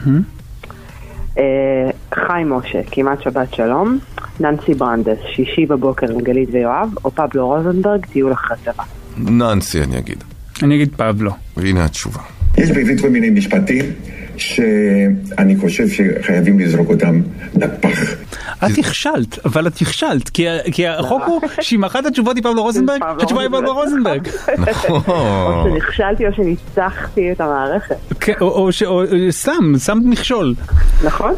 חיים משה, כמעט שבת שלום, ננסי ברנדס, שישי בבוקר עם גלית ויואב, או פבלו רוזנברג, טיול אחרי צבא. ננסי אני אגיד. אני אגיד פבלו. והנה התשובה. יש בעברית כל מיני משפטים שאני חושב שחייבים לזרוק אותם לפח. את הכשלת, אבל את הכשלת, כי החוק הוא שאם אחת התשובות היא פבלו רוזנברג, התשובה היא פבלו רוזנברג. או שנכשלתי או שניצחתי את המערכת. או סתם, שמת מכשול. נכון.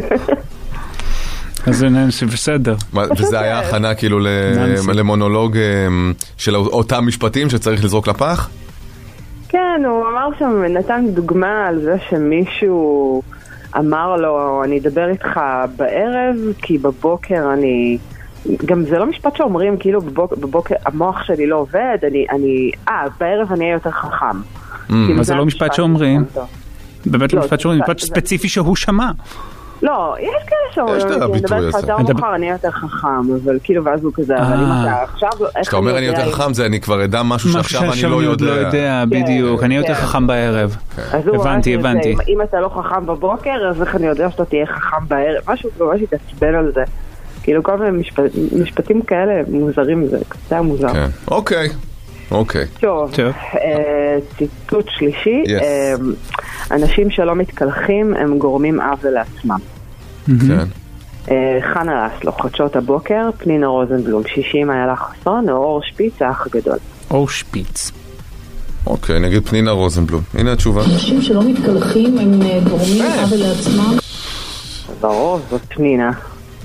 אז זה בסדר. וזה היה הכנה כאילו למונולוג של אותם משפטים שצריך לזרוק לפח? כן, הוא אמר שם, נתן דוגמה על זה שמישהו אמר לו, אני אדבר איתך בערב, כי בבוקר אני... גם זה לא משפט שאומרים, כאילו בבוקר, בבוקר המוח שלי לא עובד, אני... אני אה, בערב אני אהיה יותר חכם. אבל זה לא משפט שאומרים. באמת לא משפט שאומרים, משפט ספציפי שהוא שמע. לא, יש כאלה שאומרים, אני אדבר איתך יותר מאוחר, אני יותר חכם, אבל כאילו ואז הוא כזה, אבל אם אתה עכשיו... כשאתה אומר אני יותר חכם, זה אני כבר אדע משהו שעכשיו אני לא יודע. לא יודע, בדיוק, אני יותר חכם בערב. הבנתי, הבנתי. אם אתה לא חכם בבוקר, אז איך אני יודע שאתה תהיה חכם בערב? משהו ממש יתעצבן על זה. כאילו כל מיני משפטים כאלה מוזרים, זה קצת מוזר. אוקיי, אוקיי. טוב, ציטוט שלישי, אנשים שלא מתקלחים הם גורמים עוול לעצמם. כן. חנה רסלו, חדשות הבוקר, פנינה רוזנבלום, שישים איילה חסון, או אור שפיץ, האח הגדול. אור שפיץ. אוקיי, נגיד פנינה רוזנבלום. הנה התשובה. אנשים שלא מתקלחים הם גורמים עוול לעצמם. ברור, זאת פנינה.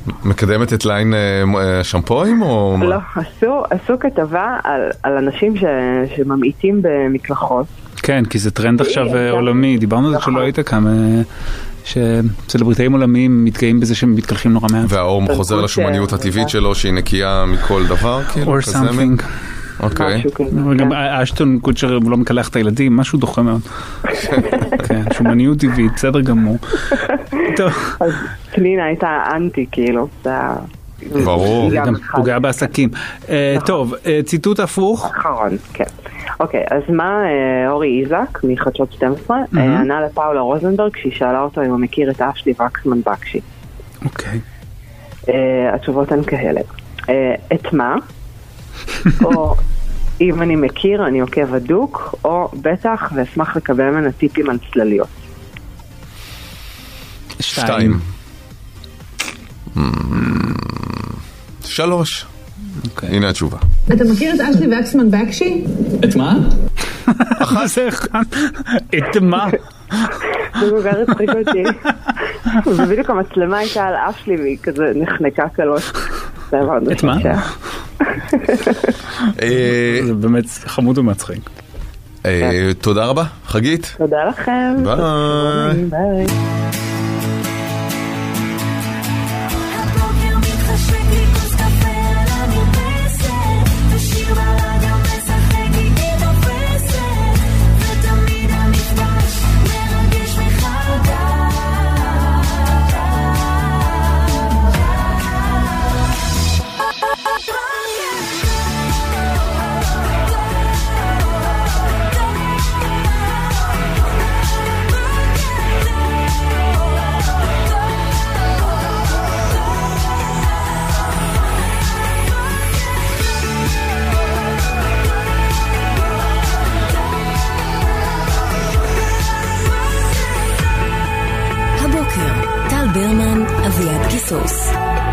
מקדמת את ליין שמפויים או מה? לא, עשו, עשו כתבה על, על אנשים ש, שממעיטים במקלחות. כן, כי זה טרנד עכשיו עולמי, דיברנו על זה כשלא היית כאן, שסלבריטאים עולמיים מתגאים בזה שהם מתקלחים נורא מעט. והאור חוזר לשומניות הטבעית שלו שהיא נקייה מכל דבר, כאילו, or something. אוקיי. גם אשטון קוצ'ר לא מקלח את הילדים, משהו דוחה מאוד. כן, שומניות טבעית, בסדר גמור. אז פנינה הייתה אנטי, כאילו. ברור. זה גם פוגע בעסקים. טוב, ציטוט הפוך. אחרון, כן. אוקיי, אז מה אורי איזק מחדשות שתים עשרה ענה לפאולה רוזנברג כשהיא שאלה אותו אם הוא מכיר את אשלי וקסמן בקשי. אוקיי. התשובות הן כאלה. את מה? או אם אני מכיר, אני עוקב הדוק, או בטח ואשמח לקבל ממנה טיפים על צלליות. שתיים. שלוש. הנה התשובה. אתה מכיר את אשלי וקסמן בקשי? את מה? זה אחד. את מה? זה מוגר הצחיק אותי. זה בדיוק המצלמה הייתה על אשלי והיא כזה נחנקה קלות. את מה? זה באמת חמוד ומצחיק. תודה רבה, חגית. תודה לכם. ביי. ביי. ברמן, אביעד קיסוס.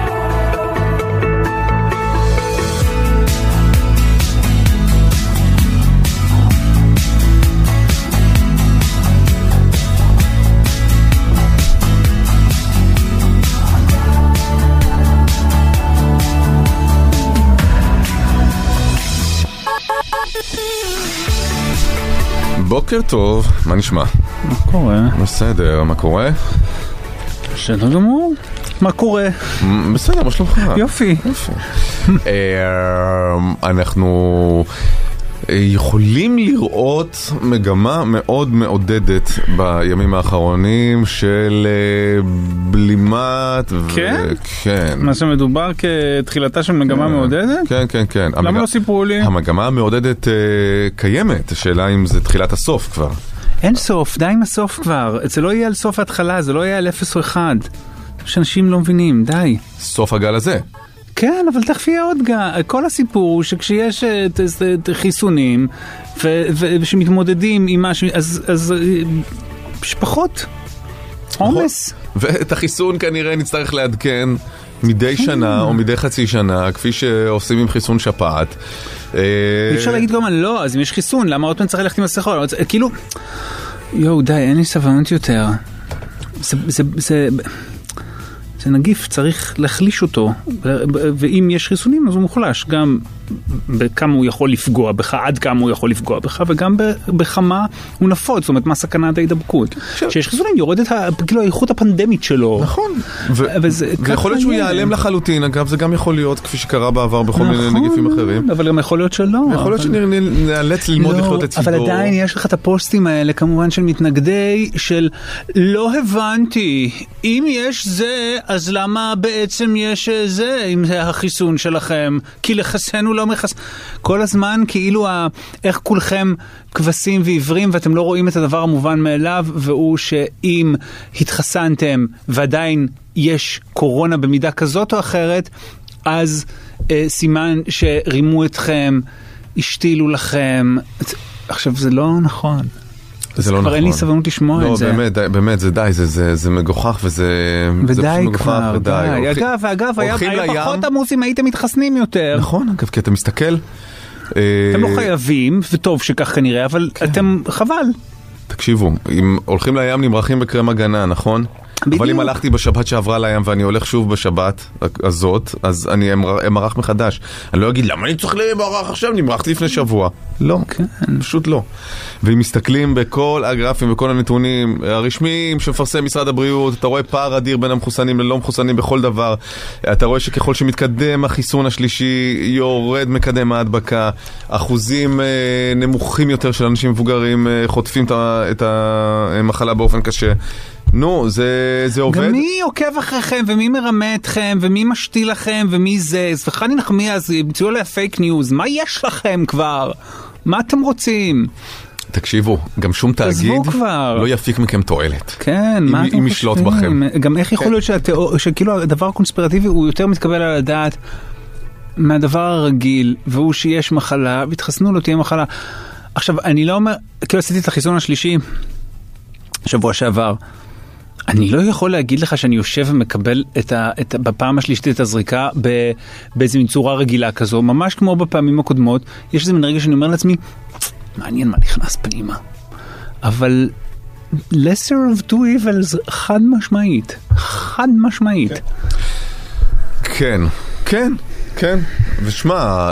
בוקר טוב, מה נשמע? מה קורה? בסדר, מה קורה? בסדר גמור, מה קורה? בסדר, מה שלומך? יופי. אנחנו יכולים לראות מגמה מאוד מעודדת בימים האחרונים של בלימת. כן? כן. מה שמדובר כתחילתה של מגמה מעודדת? כן, כן, כן. למה לא סיפרו לי? המגמה המעודדת קיימת, השאלה אם זה תחילת הסוף כבר. אין סוף, די עם הסוף כבר. זה לא יהיה על סוף ההתחלה, זה לא יהיה על אפס או אחד. שאנשים לא מבינים, די. סוף הגל הזה. כן, אבל תכף יהיה עוד גל. כל הסיפור הוא שכשיש חיסונים ושמתמודדים עם משהו, אז פחות עומס. ואת החיסון כנראה נצטרך לעדכן מדי שנה או מדי חצי שנה, כפי שעושים עם חיסון שפעת. אי אפשר להגיד גם לא, אז אם יש חיסון, למה עוד פעם צריך ללכת עם מסכות? כאילו, יואו, די, אין לי סבלנות יותר. זה, זה, זה, זה נגיף, צריך להחליש אותו, ואם יש חיסונים אז הוא מוחלש, גם בכמה הוא יכול לפגוע בך, עד כמה הוא יכול לפגוע בך, וגם בכמה הוא נפוץ, זאת אומרת, מה סכנת ההידבקות. שיש חיסונים, יורדת כאילו האיכות הפנדמית שלו. נכון, ויכול להיות שהוא ייעלם לחלוטין, אגב, זה גם יכול להיות, כפי שקרה בעבר בכל מיני נגיפים אחרים. אבל גם יכול להיות שלא. יכול להיות שנאלץ ללמוד לחיות את צידו. אבל עדיין יש לך את הפוסטים האלה, כמובן של מתנגדי, של לא הבנתי, אם יש זה, אז למה בעצם יש זה, אם זה החיסון שלכם? כי לחסן הוא לא מחסן. כל הזמן כאילו ה... איך כולכם כבשים ועיוורים ואתם לא רואים את הדבר המובן מאליו, והוא שאם התחסנתם ועדיין יש קורונה במידה כזאת או אחרת, אז אה, סימן שרימו אתכם, השתילו לכם. עכשיו זה לא נכון. זה לא נכון. כבר אין לי סבלנות לשמוע לא, את זה. לא, באמת, באמת, זה די, זה, זה, זה מגוחך וזה... ודי כבר, די. אגב, אגב, היה פחות עמוס אם הייתם מתחסנים יותר. נכון, אגב, כי אתה מסתכל... אתם לא חייבים, וטוב שכך כנראה, אבל אתם חבל. תקשיבו, אם הולכים לים נמרחים בקרם הגנה, נכון? אבל אם הלכתי בשבת שעברה לים ואני הולך שוב בשבת הזאת, אז אני אמרח מחדש. אני לא אגיד, למה אני צריך למרח עכשיו? נמרחתי לפני שבוע. לא, פשוט לא. ואם מסתכלים בכל הגרפים וכל הנתונים הרשמיים שמפרסם משרד הבריאות, אתה רואה פער אדיר בין המחוסנים ללא מחוסנים בכל דבר. אתה רואה שככל שמתקדם החיסון השלישי, יורד מקדם ההדבקה, אחוזים נמוכים יותר של אנשים מבוגרים חוטפים את המחלה באופן קשה. נו, זה, זה עובד. גם מי עוקב אחריכם, ומי מרמה אתכם, ומי משתיל לכם, ומי זה, וחני נחמיה, אז ימצאו עליה פייק ניוז. מה יש לכם כבר? מה אתם רוצים? תקשיבו, גם שום תאגיד לא יפיק מכם תועלת. כן, מה אתם חושבים? אם ישלוט בכם. גם איך יכול להיות שכאילו הדבר הקונספירטיבי הוא יותר מתקבל על הדעת מהדבר הרגיל, והוא שיש מחלה, והתחסנו לו תהיה מחלה. עכשיו, אני לא אומר, כאילו עשיתי את החיסון השלישי שבוע שעבר, אני לא יכול להגיד לך שאני יושב ומקבל את ה, את, בפעם השלישית את הזריקה ב, באיזו צורה רגילה כזו, ממש כמו בפעמים הקודמות. יש איזה מן רגע שאני אומר לעצמי, מעניין מה נכנס פנימה. אבל lesser of two evils חד משמעית. חד משמעית. כן, כן, כן. ושמע,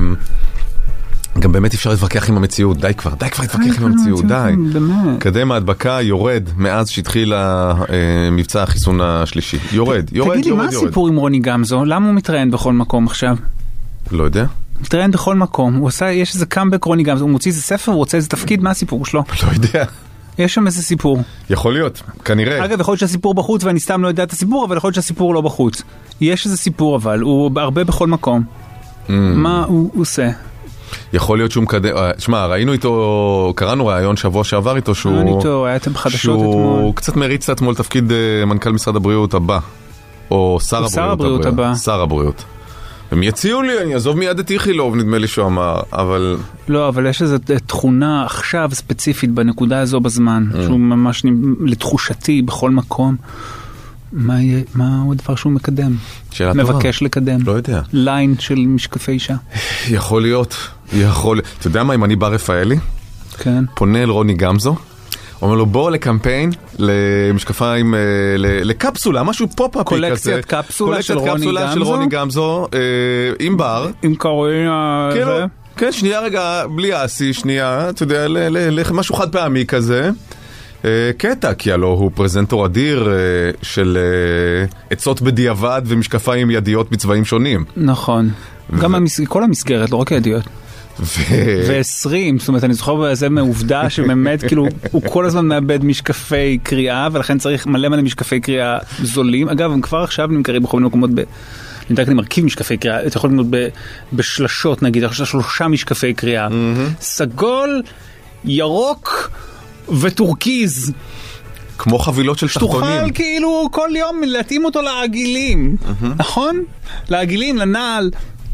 גם באמת אפשר להתווכח עם המציאות, די כבר, די כבר להתווכח עם המציאות, די. קדם ההדבקה יורד מאז שהתחיל המבצע החיסון השלישי. יורד, יורד, תגיד לי, מה הסיפור עם רוני גמזו? למה הוא מתראיין בכל מקום עכשיו? לא יודע. מתראיין בכל מקום. הוא עושה, יש איזה קאמבק רוני גמזו, הוא מוציא איזה ספר, הוא רוצה איזה תפקיד, מה הסיפור שלו? לא יודע. יש שם איזה סיפור. יכול להיות, כנראה. אגב, יכול להיות שהסיפור בחוץ, ואני סתם לא יודע את הסיפור, אבל יכול להיות שהסיפור לא בחוץ. יש איזה סיפור, אבל הוא הרבה בכל מקום. מה הוא עושה? יכול להיות שהוא מקדם, שמע, ראינו איתו, קראנו ראיון שבוע שעבר איתו, שהוא שהוא קצת מריץ לעצמו לתפקיד מנכ"ל משרד הבריאות הבא, או שר הבריאות הבא. שר הבריאות. הם יציעו לי, אני אעזוב מיד את איכילוב, נדמה לי שהוא אמר, אבל... לא, אבל יש איזו תכונה עכשיו ספציפית בנקודה הזו בזמן, שהוא ממש לתחושתי בכל מקום. מה הוא הדבר שהוא מקדם? שאלה טובה. מבקש לקדם. לא יודע. ליין של משקפי אישה. יכול להיות. יכול... אתה יודע מה, אם אני בא רפאלי, כן. פונה אל רוני גמזו, אומר לו בוא לקמפיין, למשקפיים, לקפסולה, משהו פופ-אפי כזה. קולקציית קפסולה של רוני גמזו. קולקציית קפסולה של רוני גמזו, עם בר. עם קרולינה. כן, שנייה רגע, בלי אסי, שנייה, אתה יודע, משהו חד פעמי כזה. קטע, כי הלא הוא פרזנטור אדיר של עצות בדיעבד ומשקפיים ידיות בצבעים שונים. נכון. גם כל המסגרת, לא רק ידיות. ו-עשרים, זאת אומרת, אני זוכר בזה מעובדה שבאמת, כאילו, הוא כל הזמן מאבד משקפי קריאה, ולכן צריך מלא מלא משקפי קריאה זולים. אגב, הם כבר עכשיו נמכרים בכל מיני מקומות ב... אני יודע כי אני מרכיב משקפי קריאה, אתה יכול לקנות בשלשות, נגיד, עכשיו שלושה משקפי קריאה. סגול, ירוק וטורקיז. כמו חבילות של תחתונים. שתוכל כאילו כל יום להתאים אותו לעגילים. נכון? לעגילים, לנעל.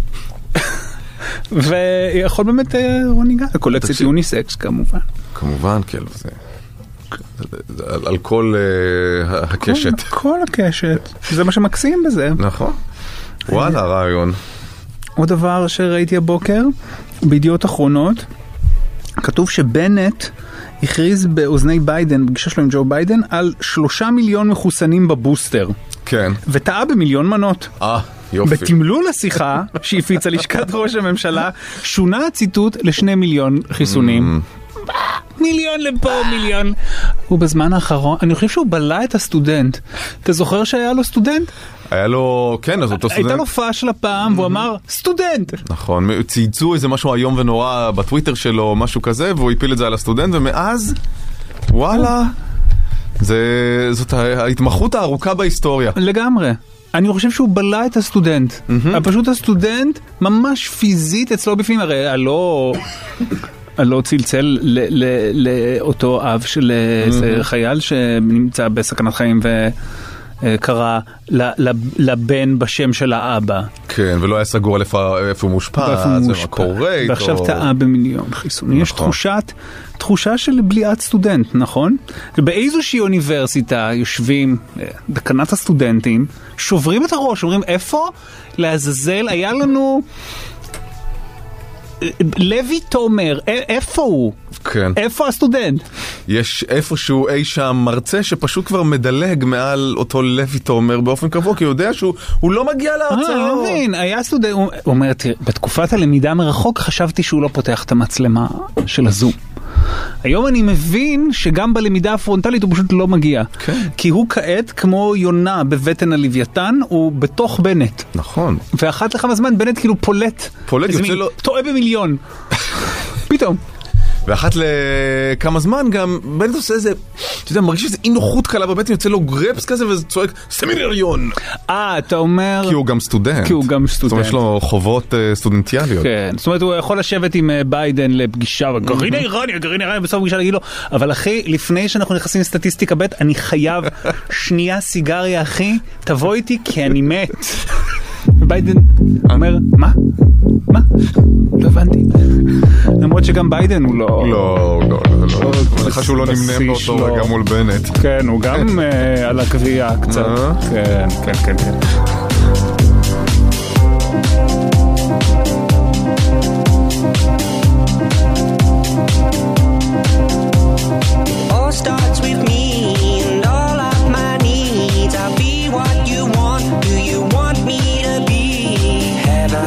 ויכול באמת רוני גמזו, קולקציית יוניסקס כמובן. כמובן, כאילו זה על כל הקשת. כל הקשת. זה מה שמקסים בזה. נכון. וואלה, רעיון. עוד דבר שראיתי הבוקר, בידיעות אחרונות, כתוב שבנט הכריז באוזני ביידן, בפגישה שלו עם ג'ו ביידן, על שלושה מיליון מחוסנים בבוסטר. כן. וטעה במיליון מנות. אה. יופי. בתמלול השיחה שהפיצה לשכת ראש הממשלה, שונה הציטוט לשני מיליון חיסונים. מיליון לפה, מיליון. ובזמן האחרון, אני חושב שהוא בלע את הסטודנט. אתה זוכר שהיה לו סטודנט? היה לו, כן, אז אותו סטודנט. הייתה לו פאש לפעם, והוא אמר, סטודנט. נכון, צייצו איזה משהו היום ונורא בטוויטר שלו, משהו כזה, והוא הפיל את זה על הסטודנט, ומאז, וואלה, זאת ההתמחות הארוכה בהיסטוריה. לגמרי. אני חושב שהוא בלע את הסטודנט. פשוט הסטודנט ממש פיזית אצלו בפנים, הרי הלא... הלא צלצל לאותו אב של חייל שנמצא בסכנת חיים וקרא לבן בשם של האבא. כן, ולא היה סגור איפה הוא מושפע, זה מה קורה איתו. ועכשיו טעה במיליון חיסונים. יש תחושת, תחושה של בליעת סטודנט, נכון? באיזושהי אוניברסיטה יושבים דקנת הסטודנטים, שוברים את הראש, אומרים איפה לעזאזל היה לנו... לוי תומר, איפה הוא? כן. איפה הסטודנט? יש איפשהו אי שם מרצה שפשוט כבר מדלג מעל אותו לוי תומר באופן קבוע, כי הוא יודע שהוא לא מגיע להרצאות. אה, אני מבין, היה סטודנט, הוא אומר, תראה, בתקופת הלמידה מרחוק חשבתי שהוא לא פותח את המצלמה של הזום. היום אני מבין שגם בלמידה הפרונטלית הוא פשוט לא מגיע. כן. כי הוא כעת כמו יונה בבטן הלוויתן, הוא בתוך בנט. נכון. ואחת לכמה זמן בנט כאילו פולט. פולט יוצא לו... טועה במיליון. פתאום. ואחת לכמה זמן גם בנט עושה איזה, אתה יודע, מרגיש איזה אי נוחות קלה בבטן, יוצא לו גרפס כזה וזה צועק סמינריון. אה, אתה אומר... כי הוא גם סטודנט. כי הוא גם סטודנט. זאת אומרת, יש לו חובות סטודנטיאליות. כן, זאת אומרת, הוא יכול לשבת עם ביידן לפגישה, גרעין האיראני, הגרעין האיראני, בסוף פגישה להגיד לו, אבל אחי, לפני שאנחנו נכנסים לסטטיסטיקה ב', אני חייב שנייה סיגריה, אחי, תבוא איתי כי אני מת. וביידן אומר, מה? מה? לא הבנתי. למרות שגם ביידן הוא לא... לא, לא, לא, לא. אני חושב שהוא לא נמנה מאותו רגע מול בנט. כן, הוא גם על הקביעה קצת. כן, כן, כן, כן. All starts with me and all of my needs. I'll be what you want. Do you want me to be heaven?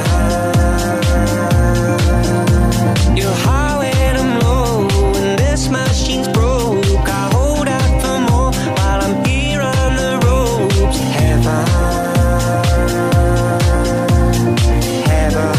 You're high when I'm low and this machine's broke. I hold out for more while I'm here on the ropes. Heaven, heaven.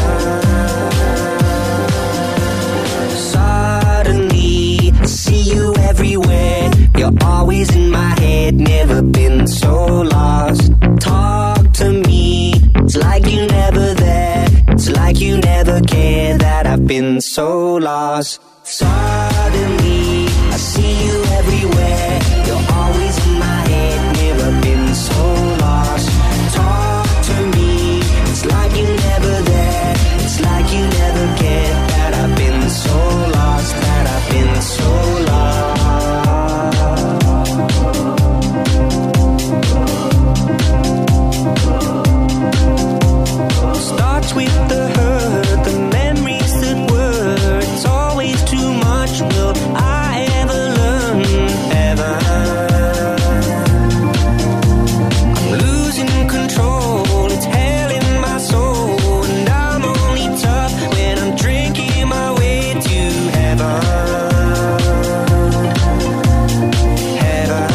Suddenly I see you everywhere. You're always in my head, never been so lost. Talk to me, it's like you never there. It's like you never cared that I've been so lost. Suddenly I see you everywhere. You're always in my head, never been so lost. Talk to me, it's like you never there. It's like you never cared that I've been so lost, that I've been so lost. Starts with the hurt, the memories that were. It's always too much. Will I ever learn? Ever? I'm losing control. It's hell in my soul, and I'm only tough when I'm drinking my way to heaven. Heaven.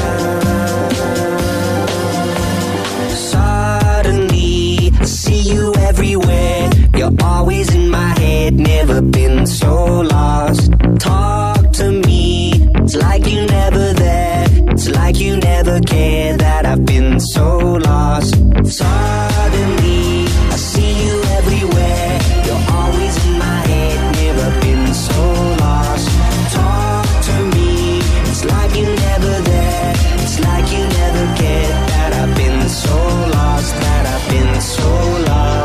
Suddenly I see you everywhere. You're always in my head, never been so lost. Talk to me, it's like you never there. It's like you never cared that I've been so lost. Suddenly I see you everywhere. You're always in my head, never been so lost. Talk to me, it's like you never there. It's like you never cared that I've been so lost, that I've been so lost.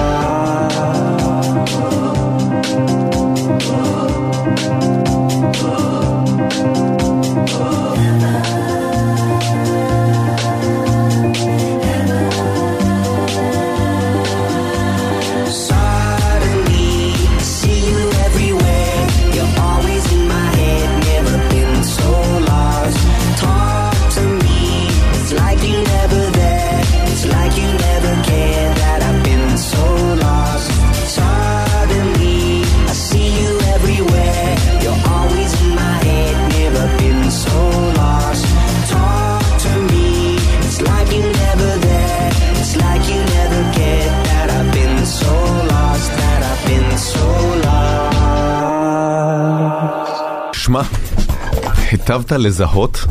שמע, היטבת לזהות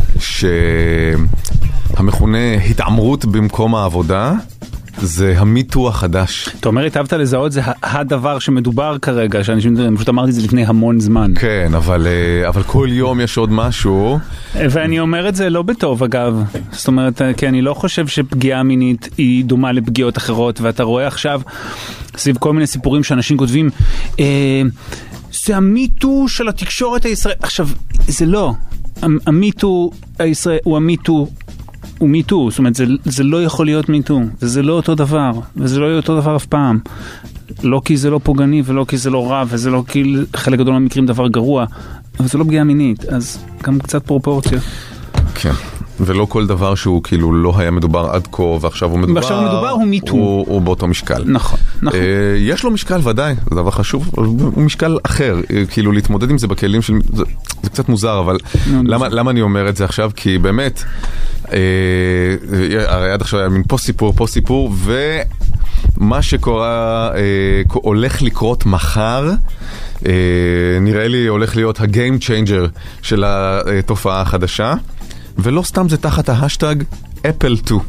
שהמכונה התעמרות במקום העבודה זה המיטו החדש. אתה אומר, היטבת לזהות, זה הדבר שמדובר כרגע, שאני פשוט אמרתי את זה לפני המון זמן. כן, אבל, אבל כל יום יש עוד משהו. ואני אומר את זה לא בטוב, אגב. זאת אומרת, כי אני לא חושב שפגיעה מינית היא דומה לפגיעות אחרות, ואתה רואה עכשיו, סביב כל מיני סיפורים שאנשים כותבים, אה, זה המיטו של התקשורת הישראלית. עכשיו, זה לא. המיטו הישראל, הוא המיטו הוא מיטו, זאת אומרת, זה, זה לא יכול להיות מיטו, וזה לא אותו דבר, וזה לא יהיה אותו דבר אף פעם. לא כי זה לא פוגעני ולא כי זה לא רע וזה לא כי חלק גדול מהמקרים דבר גרוע, אבל זה לא פגיעה מינית, אז גם קצת פרופורציה. כן. ולא כל דבר שהוא כאילו לא היה מדובר עד כה, ועכשיו הוא מדובר, ועכשיו מדובר הוא מיטו. הוא, הוא באותו משקל. נכון, נכון. אה, יש לו משקל ודאי, זה דבר חשוב, הוא משקל אחר, אה, כאילו להתמודד עם זה בכלים של, זה, זה קצת מוזר, אבל למה, למה אני אומר את זה עכשיו? כי באמת, אה, הרי עד עכשיו היה מין פה סיפור, פה סיפור, ומה שקורה, אה, הולך לקרות מחר, אה, נראה לי הולך להיות ה-game changer של התופעה החדשה, ולא סתם זה תחת ההשטג אפל טו.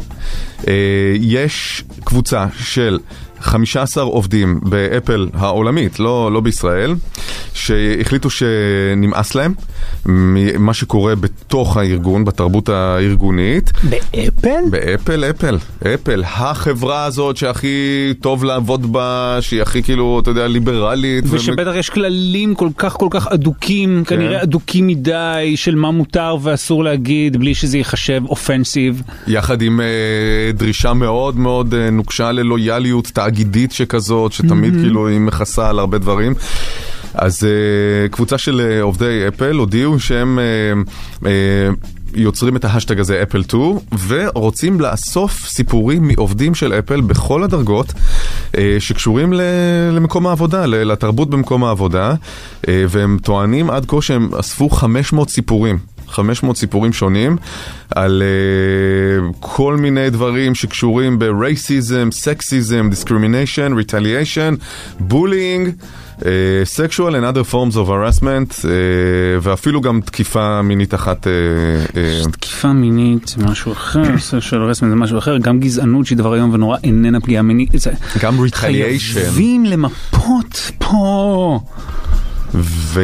יש קבוצה של חמישה עשר עובדים באפל העולמית, לא, לא בישראל, שהחליטו שנמאס להם מה שקורה בתוך הארגון, בתרבות הארגונית. באפל? באפל, אפל. אפל, החברה הזאת שהכי טוב לעבוד בה, שהיא הכי כאילו, אתה יודע, ליברלית. ושבטח יש כללים כל כך כל כך אדוקים, כן. כנראה אדוקים מדי, של מה מותר ואסור להגיד, בלי שזה ייחשב אופנסיב. יחד עם uh, דרישה מאוד מאוד uh, נוקשה ללויאליות תאגידית שכזאת, שתמיד mm-hmm. כאילו היא מכסה על הרבה דברים. אז uh, קבוצה של uh, עובדי אפל הודיעו שהם uh, uh, יוצרים את ההשטג הזה אפל טו, ורוצים לאסוף סיפורים מעובדים של אפל בכל הדרגות uh, שקשורים ל- למקום העבודה, ל- לתרבות במקום העבודה, uh, והם טוענים עד כה שהם אספו חמש מאות סיפורים. חמש מאות סיפורים שונים על uh, כל מיני דברים שקשורים ב-racism, sexism, discrimination, retaliation, bullying, uh, sexual and other forms of harassment, uh, ואפילו גם תקיפה מינית אחת. Uh, uh, תקיפה מינית זה משהו אחר, sexual harassment זה משהו אחר, גם גזענות שהיא דבר היום ונורא איננה פגיעה מינית. גם retaliation. חייבים למפות פה. ו...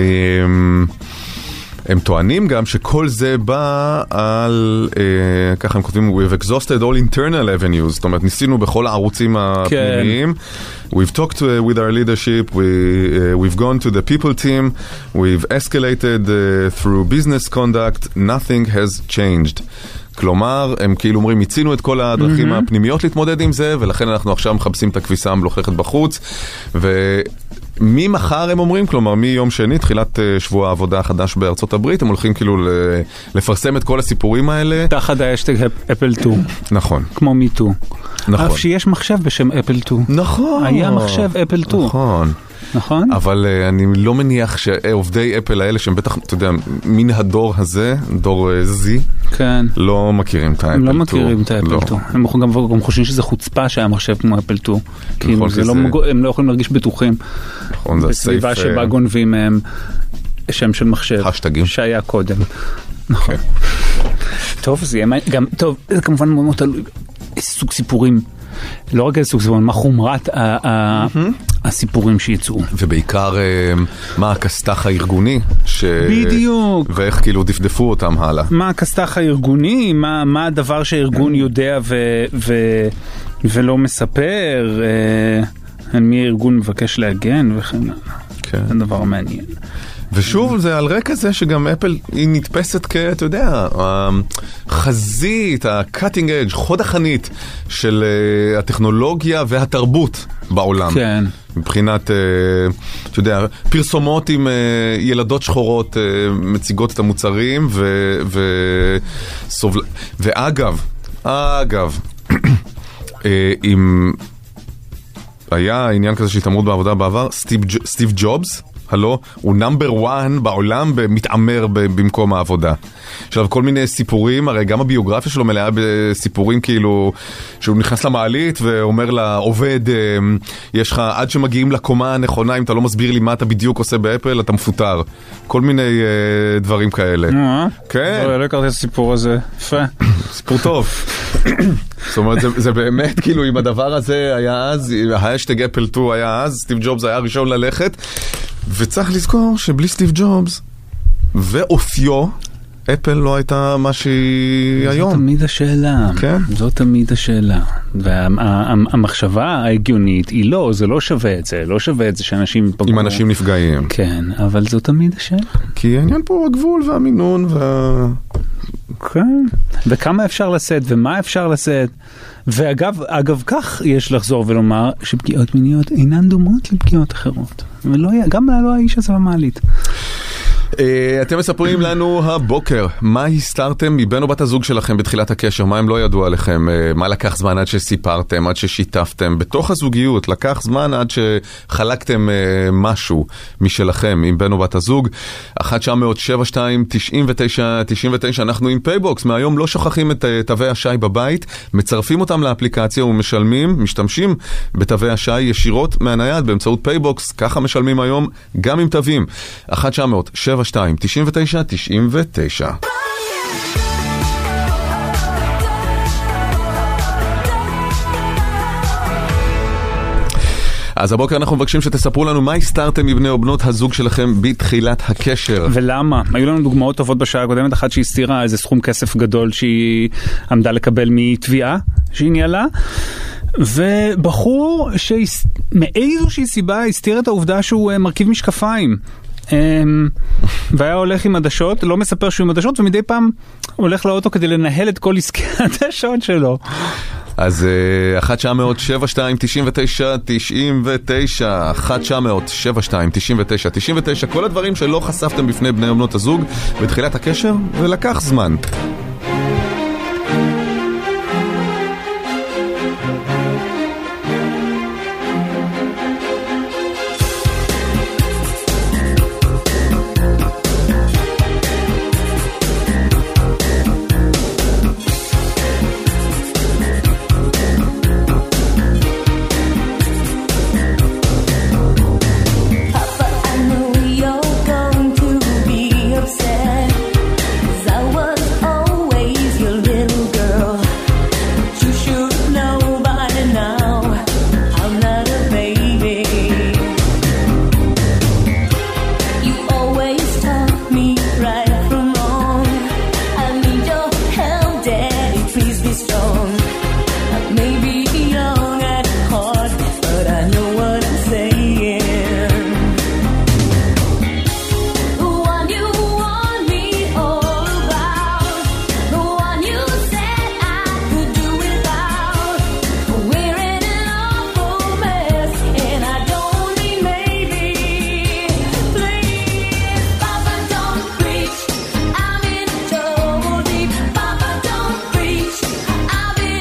הם טוענים גם שכל זה בא על, אה, ככה הם כותבים, we've exhausted all internal avenues, זאת אומרת, ניסינו בכל הערוצים הפנימיים. כן. We've talked uh, with our leadership, we, uh, we've gone to the people team, we've escalated uh, through business conduct, nothing has changed. כלומר, הם כאילו אומרים, מיצינו את כל הדרכים mm-hmm. הפנימיות להתמודד עם זה, ולכן אנחנו עכשיו מחפשים את הכביסה המלוכלכת בחוץ, ו... ממחר הם אומרים, כלומר מיום שני, תחילת שבוע העבודה החדש בארצות הברית, הם הולכים כאילו לפרסם את כל הסיפורים האלה. תחת ההשטג אפל טו. נכון. כמו מיטו. נכון. אף שיש מחשב בשם אפל טו. נכון. היה מחשב אפל טו. נכון. נכון? אבל uh, אני לא מניח שעובדי אפל האלה, שהם בטח, אתה יודע, מן הדור הזה, דור Z, כן. לא מכירים את האפל טו. הם לא מכירים את האפל טו. הם גם, גם חושבים שזה חוצפה שהיה מחשב כמו אפל טו. כאילו, זה לא, הם לא יכולים להרגיש בטוחים. נכון, זה בסביבה סייף, שבה גונבים מהם שם של מחשב. השטגים. שהיה קודם. נכון. טוב, זה יהיה גם, טוב, זה כמובן מאוד מאוד תלוי. סוג סיפורים. לא רק איזה סוג סיפורים, מה חומרת הסיפורים שיצאו. ובעיקר, מה הכסתח הארגוני? בדיוק. ואיך כאילו דפדפו אותם הלאה. מה הכסתח הארגוני? מה הדבר שהארגון יודע ולא מספר? על מי הארגון מבקש להגן וכן הלאה. זה דבר מעניין. ושוב, זה על רקע זה שגם אפל היא נתפסת כ, אתה יודע, החזית, ה-cutting edge, חוד החנית של הטכנולוגיה והתרבות בעולם. כן. מבחינת, אתה יודע, פרסומות עם ילדות שחורות מציגות את המוצרים, וסובל... ואגב, אגב, אם היה עניין כזה שהתעמרות בעבודה בעבר, סטיב, סטיב ג'ובס, הלו, הוא נאמבר וואן בעולם מתעמר במקום העבודה. עכשיו, כל מיני סיפורים, הרי גם הביוגרפיה שלו מלאה בסיפורים כאילו, שהוא נכנס למעלית ואומר לעובד, יש לך, עד שמגיעים לקומה הנכונה, אם אתה לא מסביר לי מה אתה בדיוק עושה באפל, אתה מפוטר. כל מיני uh, דברים כאלה. אה? כן. לא, לא הכרתי את הסיפור הזה. יפה. סיפור טוב. זאת אומרת, זה, זה באמת, כאילו, אם הדבר הזה היה אז, ההשטג אפל טו היה אז, סטיב ג'ובס היה הראשון ללכת, וצריך לזכור שבלי סטיב ג'ובס ואופיו, אפל לא הייתה מה שהיא היום. זו תמיד השאלה. כן? זו תמיד השאלה. והמחשבה ההגיונית היא לא, זה לא שווה את זה, לא שווה את זה שאנשים יפגעו. אם אנשים נפגעים. כן, אבל זו תמיד השאלה. כי העניין פה הוא הגבול והמינון וה... כן, וכמה אפשר לשאת ומה אפשר לשאת. ואגב, אגב כך יש לחזור ולומר שפגיעות מיניות אינן דומות לפגיעות אחרות. ולא, גם לא האיש הזה במעלית. אתם מספרים לנו הבוקר, מה הסתרתם מבין או בת הזוג שלכם בתחילת הקשר? מה הם לא ידעו עליכם? מה לקח זמן עד שסיפרתם, עד ששיתפתם? בתוך הזוגיות לקח זמן עד שחלקתם משהו משלכם עם בן או בת הזוג. אחת תשע אפס אפס שבע שתיים תשעים ותשע תשעים ותשע. אנחנו עם פייבוקס, מהיום לא שוכחים את תווי השי בבית, מצרפים אותם לאפליקציה ומשלמים, משתמשים בתווי השי ישירות מהנייד באמצעות פייבוקס. ככה משלמים היום גם עם תווים. אחת תשע אפס אפס שבע שתיים תשעים ותשע תשעים ותשע. אז הבוקר אנחנו מבקשים שתספרו לנו מה הסתרתם מבני או בנות הזוג שלכם בתחילת הקשר. ולמה? היו לנו דוגמאות טובות בשעה הקודמת, אחת שהסתירה איזה סכום כסף גדול שהיא עמדה לקבל מתביעה שהיא ניהלה, ובחור שמאיזושהי סיבה הסתיר את העובדה שהוא מרכיב משקפיים. והיה הולך עם עדשות, לא מספר שהוא עם עדשות, ומדי פעם הולך לאוטו כדי לנהל את כל עסקי העדשות שלו. אז אחת תשע אפס אפס שבע שתיים תשעים ותשע תשעים ותשע, אחת תשע אפס אפס שבע שתיים תשעים ותשע תשעים ותשע, כל הדברים שלא חשפתם בפני בני ובנות הזוג בתחילת הקשר ולקח זמן. I've been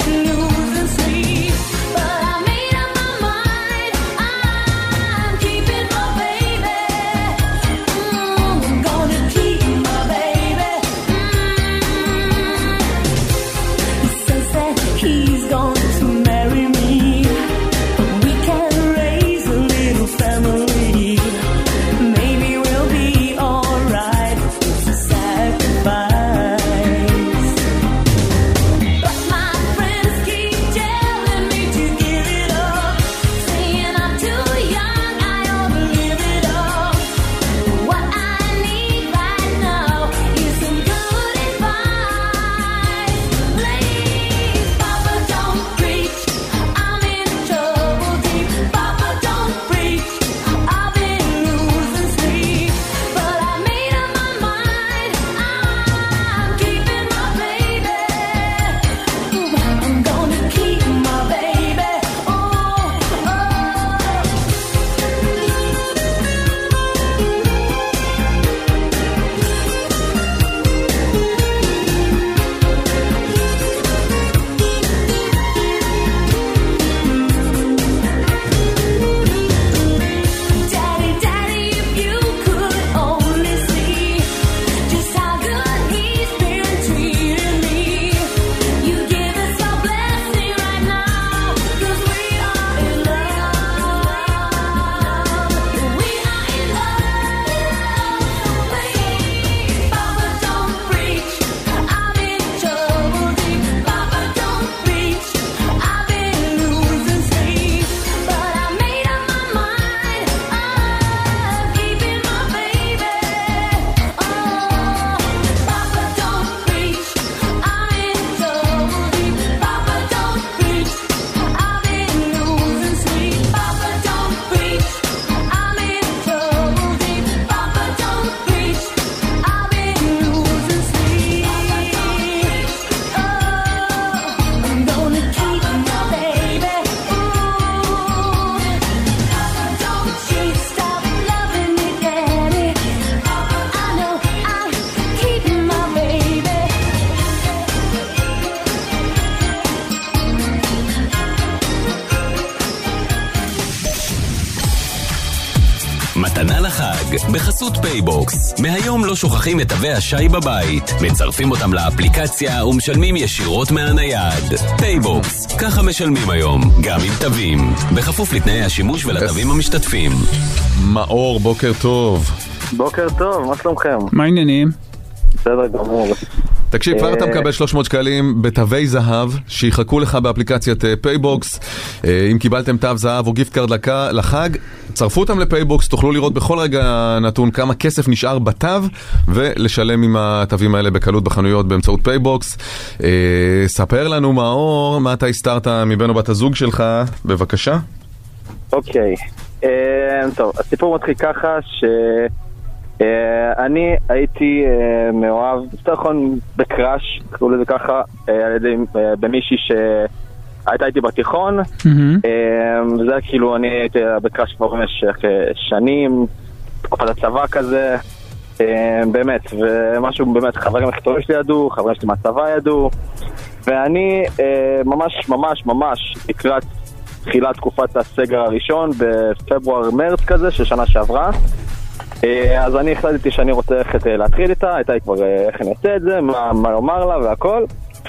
בחסות פייבוקס. מהיום לא שוכחים את תווי השי בבית. מצרפים אותם לאפליקציה ומשלמים ישירות מהנייד. פייבוקס, ככה משלמים היום, גם עם תווים. בכפוף לתנאי השימוש ולתווים המשתתפים. מאור, בוקר טוב. בוקר טוב, מה שלומכם? מה העניינים? בסדר גמור. תקשיב, כבר אתה מקבל שלוש מאות שקלים בתווי זהב שיחכו לך באפליקציית פייבוקס. אם קיבלתם תו זהב או גיפט קארד לחג, צרפו אותם לפייבוקס, תוכלו לראות בכל רגע נתון כמה כסף נשאר בתו ולשלם עם התווים האלה בקלות בחנויות באמצעות פייבוקס. ספר לנו מאור, מה אתה הסתרת מבין בת הזוג שלך, בבקשה. אוקיי, טוב, הסיפור מתחיל ככה ש... Uh, אני הייתי uh, מאוהב, סתכון בקראש, קראו לזה ככה, uh, על ידי, uh, במישהי שהייתה איתי בתיכון. mm-hmm. uh, וזה כאילו, אני הייתי בקראש כבר במשך uh, שנים, תקופת הצבא כזה, uh, באמת, ומשהו באמת, חברים הכתובים שלי ידעו, חברים שלי מהצבא ידעו, ואני uh, ממש ממש ממש לקראת תחילת תקופת הסגר הראשון, בפברואר מרץ כזה, של שנה שעברה, אז אני החלטתי שאני רוצה ללכת להתחיל איתה, הייתה לי כבר איך אני אעשה את זה, מה, מה לומר לה והכל.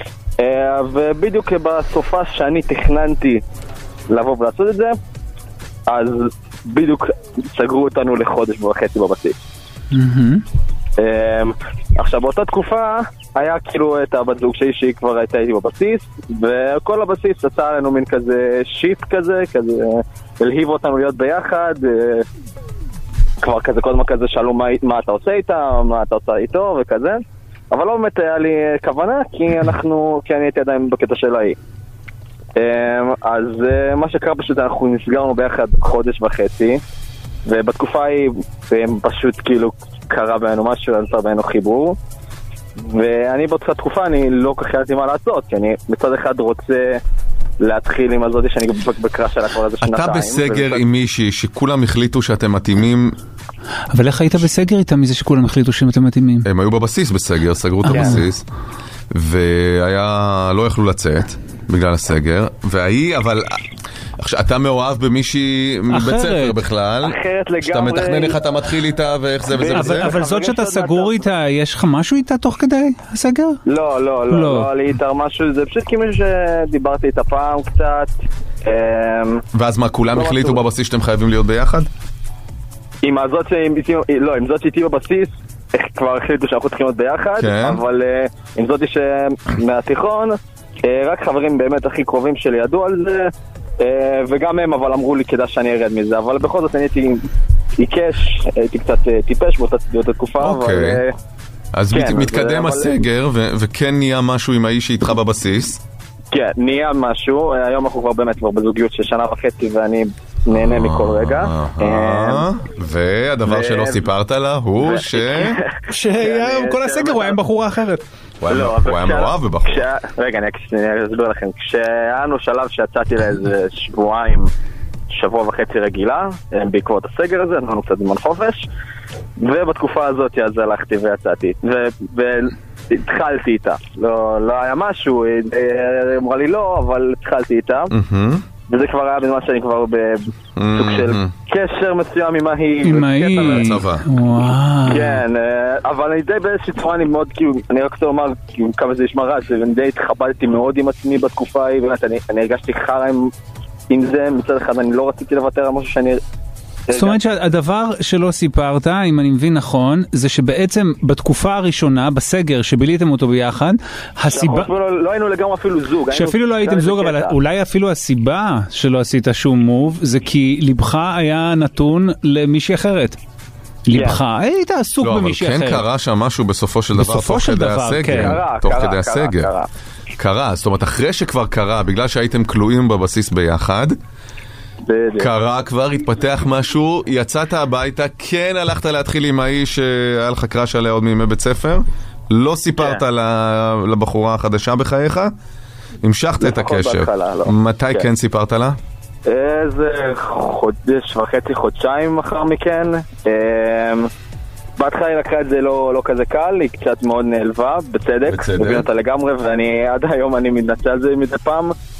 ובדיוק בסופה שאני תכננתי לבוא ולעשות את זה, אז בדיוק סגרו אותנו לחודש וחצי בבסיס. Mm-hmm. עכשיו באותה תקופה היה כאילו את הבת זוג שלי שהיא כבר הייתה איתי בבסיס, וכל הבסיס יצא עלינו מין כזה שיט כזה, כזה הלהיב אותנו להיות ביחד, כבר כזה, כל הזמן כזה שאלו מה, מה אתה עושה איתה, מה אתה עושה איתו וכזה, אבל לא באמת היה לי כוונה, כי אנחנו, כי אני הייתי עדיין בקטע של ההיא. אז מה שקרה פשוט, אנחנו נסגרנו ביחד חודש וחצי, ובתקופה ההיא פשוט כאילו קרה בינו משהו, נוצר בינו חיבור, ואני באותה תקופה אני לא כל כך ידעתי מה לעשות, כי אני מצד אחד רוצה להתחיל עם הזאת שאני בקראש שלה כבר איזה שנתיים. אתה בסגר עם מישהי שכולם החליטו שאתם מתאימים. אבל איך היית בסגר איתם מזה שכולם החליטו שאתם מתאימים? הם היו בבסיס בסגר, סגרו את הבסיס, והיה, לא יכלו לצאת בגלל הסגר, והיא, אבל אתה מאוהב במישהי מבית ספר בכלל, שאתה מתכנן איך אתה מתחיל איתה ואיך זה וזה וזה. אבל זאת שאתה סגור איתה, יש לך משהו איתה תוך כדי הסגר? לא, לא, לא, לא לי איתה משהו, זה פשוט כאילו שדיברתי איתה פעם קצת. ואז מה, כולם החליטו בבסיס שאתם חייבים להיות ביחד? עם הזאת, לא, עם זאת שהייתי בבסיס, כבר החליטו שאנחנו צריכים להיות ביחד, אבל עם זאת שמהתיכון, רק חברים באמת הכי קרובים שלי ידעו על זה, וגם הם אבל אמרו לי כדאי שאני ארד מזה, אבל בכל זאת אני הייתי עיקש, הייתי קצת טיפש באותה תקופה. אוקיי, אז מתקדם הסגר וכן נהיה משהו עם האיש שאיתך בבסיס? כן, נהיה משהו, היום אנחנו כבר באמת כבר בזוגיות של שנה וחצי ואני נהנה מכל רגע. והדבר שלא סיפרת לה הוא ש... שכל הסגר הוא היה עם בחורה אחרת. הוא היה מאוהב בבחור. רגע, אני אסביר לכם. כשהיה לנו שלב שיצאתי לאיזה שבועיים, שבוע וחצי רגילה, בעקבות הסגר הזה, נתנו קצת זמן חופש, ובתקופה הזאת אז הלכתי ויצאתי, והתחלתי איתה. לא היה משהו, היא אמרה לי לא, אבל התחלתי איתה. וזה כבר היה בזמן שאני כבר בסוג של קשר מסוים עם ההיא. עם ההיא. וואו. כן, אבל אני די באיזושהי צורה, אני מאוד, כאילו, אני רק רוצה לומר, כמה זה נשמע רע, אני די התחבלתי מאוד עם עצמי בתקופה ההיא, באמת, אני הרגשתי חרא עם זה, מצד אחד אני לא רציתי לוותר על משהו שאני... זאת אומרת שהדבר שלא סיפרת, אם אני מבין נכון, זה שבעצם בתקופה הראשונה, בסגר שביליתם אותו ביחד, הסיבה... לא היינו לגמרי אפילו זוג. שאפילו לא הייתם זוג, אבל אולי אפילו הסיבה שלא עשית שום מוב, זה כי ליבך היה נתון למישהי אחרת. ליבך, היית עסוק במישהי אחרת. לא, אבל כן קרה שם משהו בסופו של דבר, תוך כדי הסגר. תוך כדי הסגר. קרה, זאת אומרת, אחרי שכבר קרה, בגלל שהייתם כלואים בבסיס ביחד, קרה כבר, התפתח משהו, יצאת הביתה, כן הלכת להתחיל עם האיש שהיה לך קראש עליה עוד מימי בית ספר, לא סיפרת לבחורה החדשה בחייך, המשכת את הקשר. מתי כן סיפרת לה? איזה חודש וחצי, חודשיים אחר מכן. בהתחלה היא לקחה את זה לא, לא כזה קל, היא קצת מאוד נעלבה, בצדק, מבין אותה לגמרי, ואני עד היום אני מתנצל על זה מדי פעם,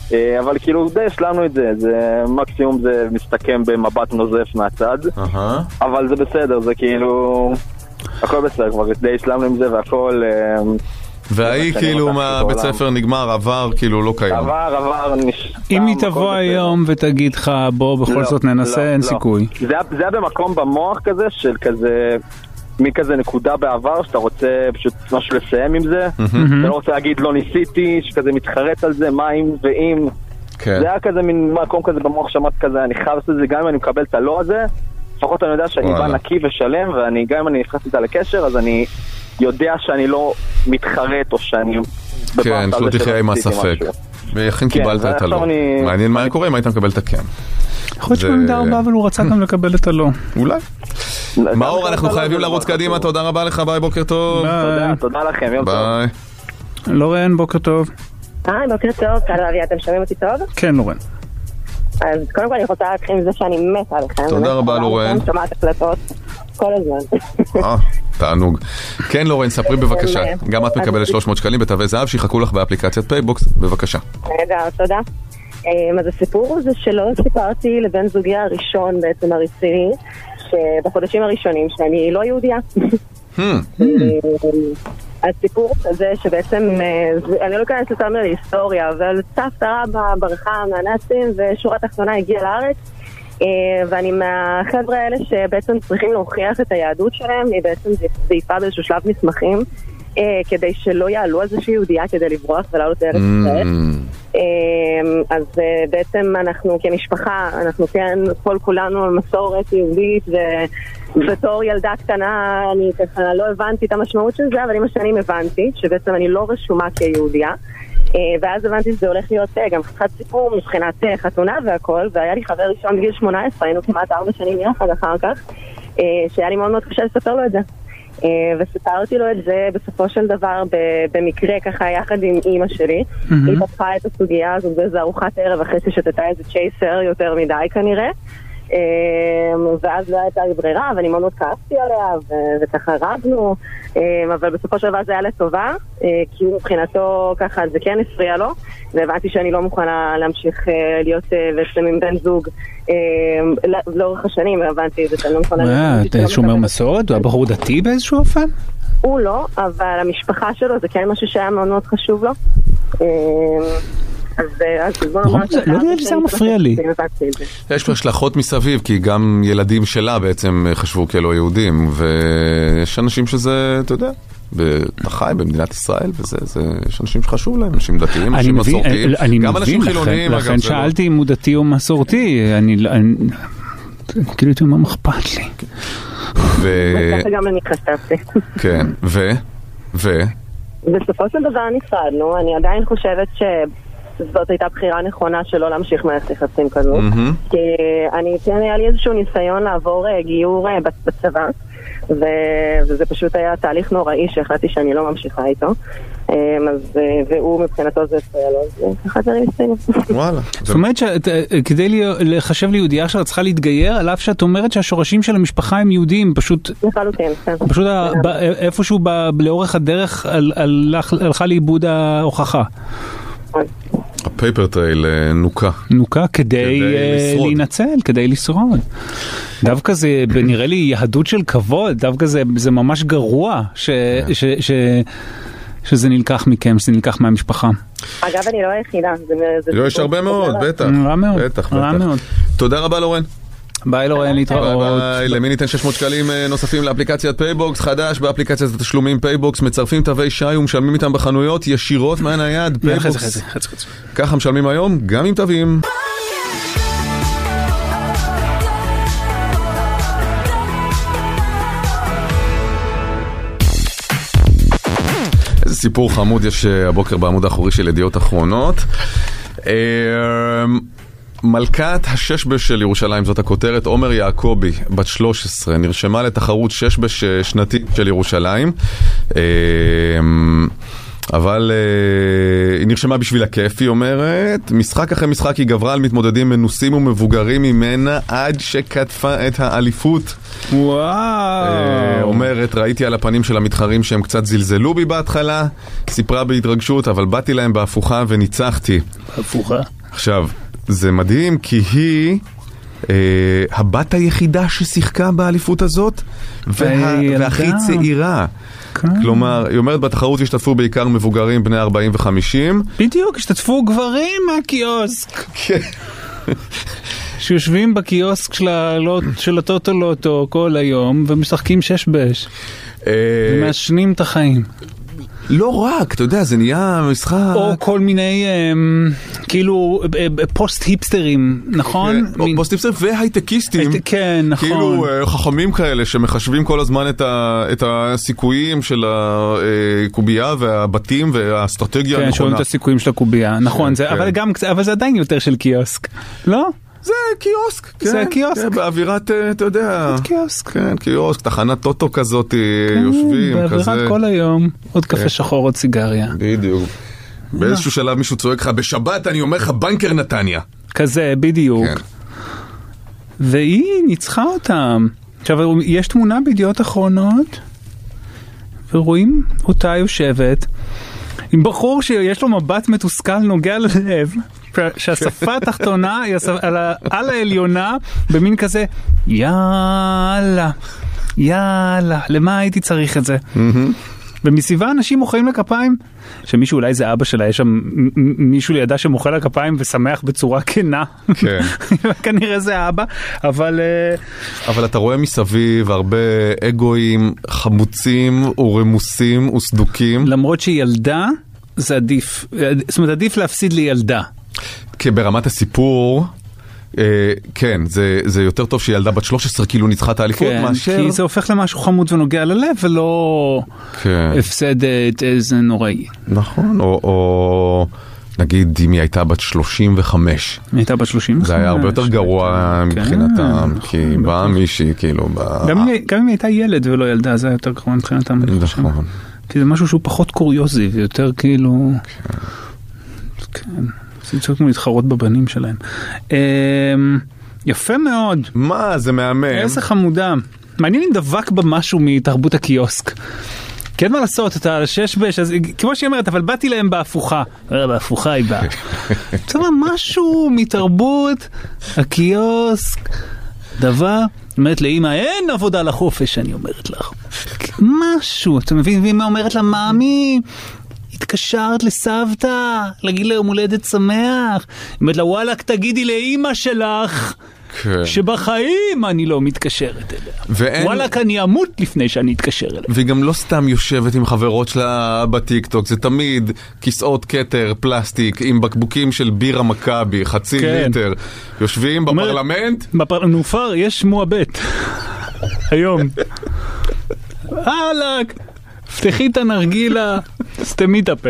אבל כאילו די השלמנו את זה, זה מקסימום זה מסתכם במבט נוזף מהצד, אבל זה בסדר, זה כאילו הכל בסדר, כבר די השלמנו עם זה והכל. והיא כאילו מהבית ספר נגמר, עבר כאילו לא קיים. עבר, עבר, אם היא תבוא היום ותגיד לך בוא בכל זאת ננסה, אין סיכוי. זה היה במקום במוח כזה של כזה מכזה נקודה בעבר שאתה רוצה פשוט משהו לסיים עם זה, אתה לא רוצה להגיד לא ניסיתי, שכזה מתחרט על זה, מה אם ואם. זה היה כזה מין מקום כזה במוח שמעת כזה, אני חייב לעשות את זה גם אם אני מקבל את הלא הזה, לפחות אני יודע שאני בא נקי ושלם, וגם אם אני נכנס איתה לקשר, אז אני יודע שאני לא מתחרט או שאני... כן, שלא תחיה עם הספק. ואכן קיבלת את הלא. מעניין מה היה קורה אם היית מקבל את הכן. יכול להיות שבמידה הרבה, אבל הוא רצה גם לקבל את הלא. אולי. מאור, אנחנו חייבים לרוץ קדימה, תודה רבה לך, ביי, בוקר טוב. תודה, תודה לכם, יום טוב. ביי. לורן, בוקר טוב. היי, בוקר טוב, כאן אבי, אתם שומעים אותי טוב? כן, לורן. אז קודם כל אני רוצה להתחיל עם זה שאני מתה עליכם. תודה רבה, לורן. שומעת הקלטות כל הזמן. אה, תענוג. כן, לורן, ספרי בבקשה. גם את מקבלת שלוש מאות שקלים בתווי זהב שיחכו לך באפליקציית פייבוקס, בבקשה. רגע, תודה. אז הסיפור זה שלא סיפרתי לבן זוגי הראשון בעצם הרציני, שבחודשים הראשונים שאני לא יהודיה. הסיפור הזה שבעצם, אני לא אכנס יותר להיסטוריה, אבל סבתא רבא ברחה מהנאצים ושורה תחתונה הגיעה לארץ, ואני מהחבר'ה האלה שבעצם צריכים להוכיח את היהדות שלהם, היא בעצם זייפה באיזשהו שלב מסמכים, כדי שלא יעלו על זה שהיא יהודיה כדי לברוח ולעלות לארץ ישראל. אז בעצם אנחנו כמשפחה, אנחנו כן כל כולנו על מסורת יהודית, ובתור ילדה קטנה אני ככה לא הבנתי את המשמעות של זה, אבל עם השנים הבנתי שבעצם אני לא רשומה כיהודיה, ואז הבנתי שזה הולך להיות גם חתיכת סיפור מבחינת חתונה והכל, והיה לי חבר ראשון בגיל שמונה עשרה, היינו כמעט ארבע שנים יחד אחר כך, שהיה לי מאוד מאוד קשה לספר לו את זה. וסיפרתי לו את זה בסופו של דבר במקרה ככה יחד עם אמא שלי. היא פתחה את הסוגיה הזאת באיזה ארוחת ערב אחרי ששתתה איזה צ'ייסר יותר מדי כנראה, ואז לא הייתה לי ברירה ואני מאוד מאוד כעסתי עליה וככה רבנו, אבל בסופו של דבר זה היה לטובה, כי הוא מבחינתו ככה זה כן הפריע לו, והבנתי שאני לא מוכנה להמשיך להיות בעצם עם בן זוג לאורך השנים, הבנתי את זה שאני לא מוכנה. אתה שומר מסורת? הוא היה בחור דתי באיזשהו אופן? הוא לא, אבל המשפחה שלו זה כן משהו שהיה מאוד מאוד חשוב לו. לא יודע שזה מפריע לי. יש פה השלכות מסביב, כי גם ילדים שלה בעצם חשבו כאלו יהודים, ויש אנשים שזה, אתה יודע, אתה חי במדינת ישראל, ויש אנשים שחשוב להם, אנשים דתיים, אנשים מסורתיים, גם אנשים חילוניים. לכן שאלתי אם הוא דתי או מסורתי, אני כאילו הייתי מה אכפת לי. וככה גם אני חשבתי. כן, ו? ו? בסופו של דבר נפרדנו, אני עדיין חושבת ש... זאת הייתה בחירה נכונה שלא להמשיך מערכת יחסים כזו, כי אני כן היה לי איזשהו ניסיון לעבור גיור בצבא, וזה פשוט היה תהליך נוראי שהחלטתי שאני לא ממשיכה איתו, והוא מבחינתו זה הפריע לו, וככה זה ניסיון. וואלה. זאת אומרת שכדי לחשב ליהודייה שאת צריכה להתגייר, על אף שאת אומרת שהשורשים של המשפחה הם יהודים, פשוט פשוט איפשהו לאורך הדרך הלכה לאיבוד ההוכחה. הפייפר טרייל נוקה. נוקה כדי להינצל, כדי לשרוד. דווקא זה נראה לי יהדות של כבוד, דווקא זה ממש גרוע שזה נלקח מכם, שזה נלקח מהמשפחה. אגב, אני לא היחידה. לא, יש הרבה מאוד, בטח. רע מאוד, רע מאוד. תודה רבה לורן. ביי לורן, להתראות. ביי, למי ניתן שש מאות שקלים נוספים לאפליקציית פייבוקס, חדש באפליקציית התשלומים פייבוקס, מצרפים תווי שי ומשלמים איתם בחנויות ישירות מהנייד. פייבוקס, ככה משלמים היום גם עם תווים. איזה סיפור חמוד יש הבוקר בעמוד האחורי של ידיעות אחרונות. מלכת הששבש של ירושלים, זאת הכותרת, עומר יעקובי, בת שלוש עשרה, נרשמה לתחרות ששבש שנתית של ירושלים, אבל היא נרשמה בשביל הכיף, היא אומרת, משחק אחרי משחק היא גברה על מתמודדים מנוסים ומבוגרים ממנה עד שכתפה את האליפות. וואו. אומרת, ראיתי על הפנים של המתחרים שהם קצת זלזלו בי בהתחלה, סיפרה בהתרגשות, אבל באתי להם בהפוכה וניצחתי. בהפוכה? עכשיו, זה מדהים כי היא אה, הבת היחידה ששיחקה באליפות הזאת, וה, והכי צעירה. כן. כלומר, היא אומרת בתחרות השתתפו בעיקר מבוגרים בני ארבעים וחמישים. בדיוק, השתתפו גברים מהקיוסק. כן. שיושבים בקיוסק של, הלוט, של הטוטו לוטו כל היום ומשחקים שש בש. אה... ומאשנים את החיים. לא רק, אתה יודע, זה נהיה משחק... או כל מיני, כאילו, פוסט היפסטרים, נכון? או פוסט היפסטרים והייטקיסטים. כן, נכון. כאילו חכמים כאלה שמחשבים כל הזמן את הסיכויים של הקובייה והבתים והאסטרטגיה הנכונה. כן, שואלים את הסיכויים של הקובייה, נכון. אבל זה עדיין יותר של קיוסק, לא? זה קיוסק, כן. זה קיוסק. כן, באווירת, אתה יודע... זה קיוסק. כן, קיוסק, תחנת טוטו כזאת, כן, יושבים, באווירת כזה. באווירת כל היום, עוד קפה כן. שחור, עוד סיגריה. בדיוק. באיזשהו שלב מישהו צועק לך, בשבת אני אומר לך בנקר נתניה. כזה, בדיוק. כן. והיא ניצחה אותם. עכשיו, יש תמונה בידיעות אחרונות, ורואים אותה יושבת, עם בחור שיש לו מבט מתוסכל נוגע ללב, שהשפה התחתונה היא על העליונה במין כזה יאללה, יאללה, למה הייתי צריך את זה? ומסביבה אנשים מוחאים לכפיים, שמישהו אולי זה אבא שלה, יש שם מישהו לידה שמוחא לכפיים ושמח בצורה כנה. כן. כנראה זה אבא, אבל... אבל אתה רואה מסביב הרבה אגואים חמוצים ורמוסים וסדוקים. למרות שילדה זה עדיף, זאת אומרת עדיף להפסיד לילדה. כי ברמת הסיפור, אה, כן, זה, זה יותר טוב שילדה בת שלוש עשרה כאילו ניצחה את האליפות, כן, מאשר... כי זה הופך למשהו חמוד ונוגע ללב, ולא כן. הפסדת איזה נוראי. נכון, או, או נגיד אם היא הייתה בת שלושים וחמש. היא הייתה בת שלושים וחמש. זה היה הרבה יותר גרוע כן, מבחינתם, נכון, כי באה מישהי כאילו... בא... גם, גם אם היא הייתה ילד ולא ילדה, זה היה יותר גרוע מבחינתם. נכון. כי זה משהו שהוא פחות קוריוזי, ויותר כאילו... כן. כן. זה צריך להתחרות בבנים שלהם. יפה מאוד. מה? זה מהמם. איזה חמודה. מעניין אם דבק במשהו מתרבות הקיוסק. כן מה לעשות, אתה על שש בש, אז כמו שהיא אומרת, אבל באתי להם בהפוכה. בהפוכה היא באה. זאת אומרת, משהו מתרבות הקיוסק, דבר, אומרת לאמא, אין עבודה לחופש, אני אומרת לך. משהו, אתה מבין? ואמא אומרת לה, מאמי, התקשרת לסבתא, להגיד לה יום הולדת שמח. אומרת לה, וואלק, תגידי לאמא שלך, כן. שבחיים אני לא מתקשרת אליה. ואין... וואלק, אני אמות לפני שאני אתקשר אליה. והיא גם לא סתם יושבת עם חברות שלה בטיקטוק, זה תמיד כיסאות קטר, פלסטיק, עם בקבוקים של בירה מכבי, חצי כן. ליטר. יושבים אומר, בפרלמנט. בפרלמנט, יש מועבט. היום. וואלק, פתחי את הנרגילה, סתמי את הפה.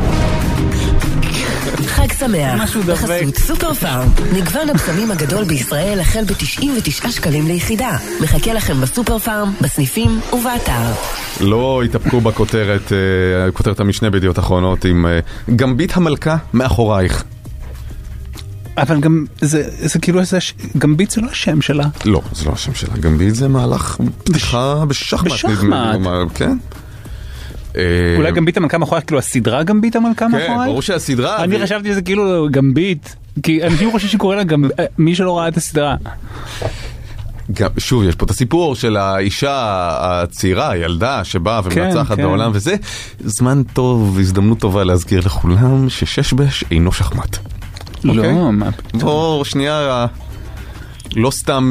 חג שמח, בחסות סופר פארם. מגוון הבשמים הגדול בישראל החל ב-תשעים ותשעה שקלים ליחידה. מחכה לכם בסופר פארם, בסניפים ובאתר. לא התאפקו בכותרת, כותרת המשנה בידיעות אחרונות עם גמבית המלכה מאחורייך. אבל גם, זה, זה כאילו, זה, גמבית זה לא השם שלה. לא, זה לא השם שלה. גמבית זה מהלך פתיחה בשחמט. בשחמט. כן. אולי גמבית המלכה מאחורייך, כאילו הסדרה גמבית המלכה מאחורייך? כן, ברור שהסדרה... אני חשבתי שזה כאילו גמבית, כי אנשים חושבים שקורא לה גמבית, מי שלא ראה את הסדרה. שוב, יש פה את הסיפור של האישה הצעירה, הילדה שבאה ומנצחת בעולם, וזה זמן טוב, הזדמנות טובה להזכיר לכולם ששש בש אינו שחמט. לא, מה פתאום? בוא, שנייה, לא סתם...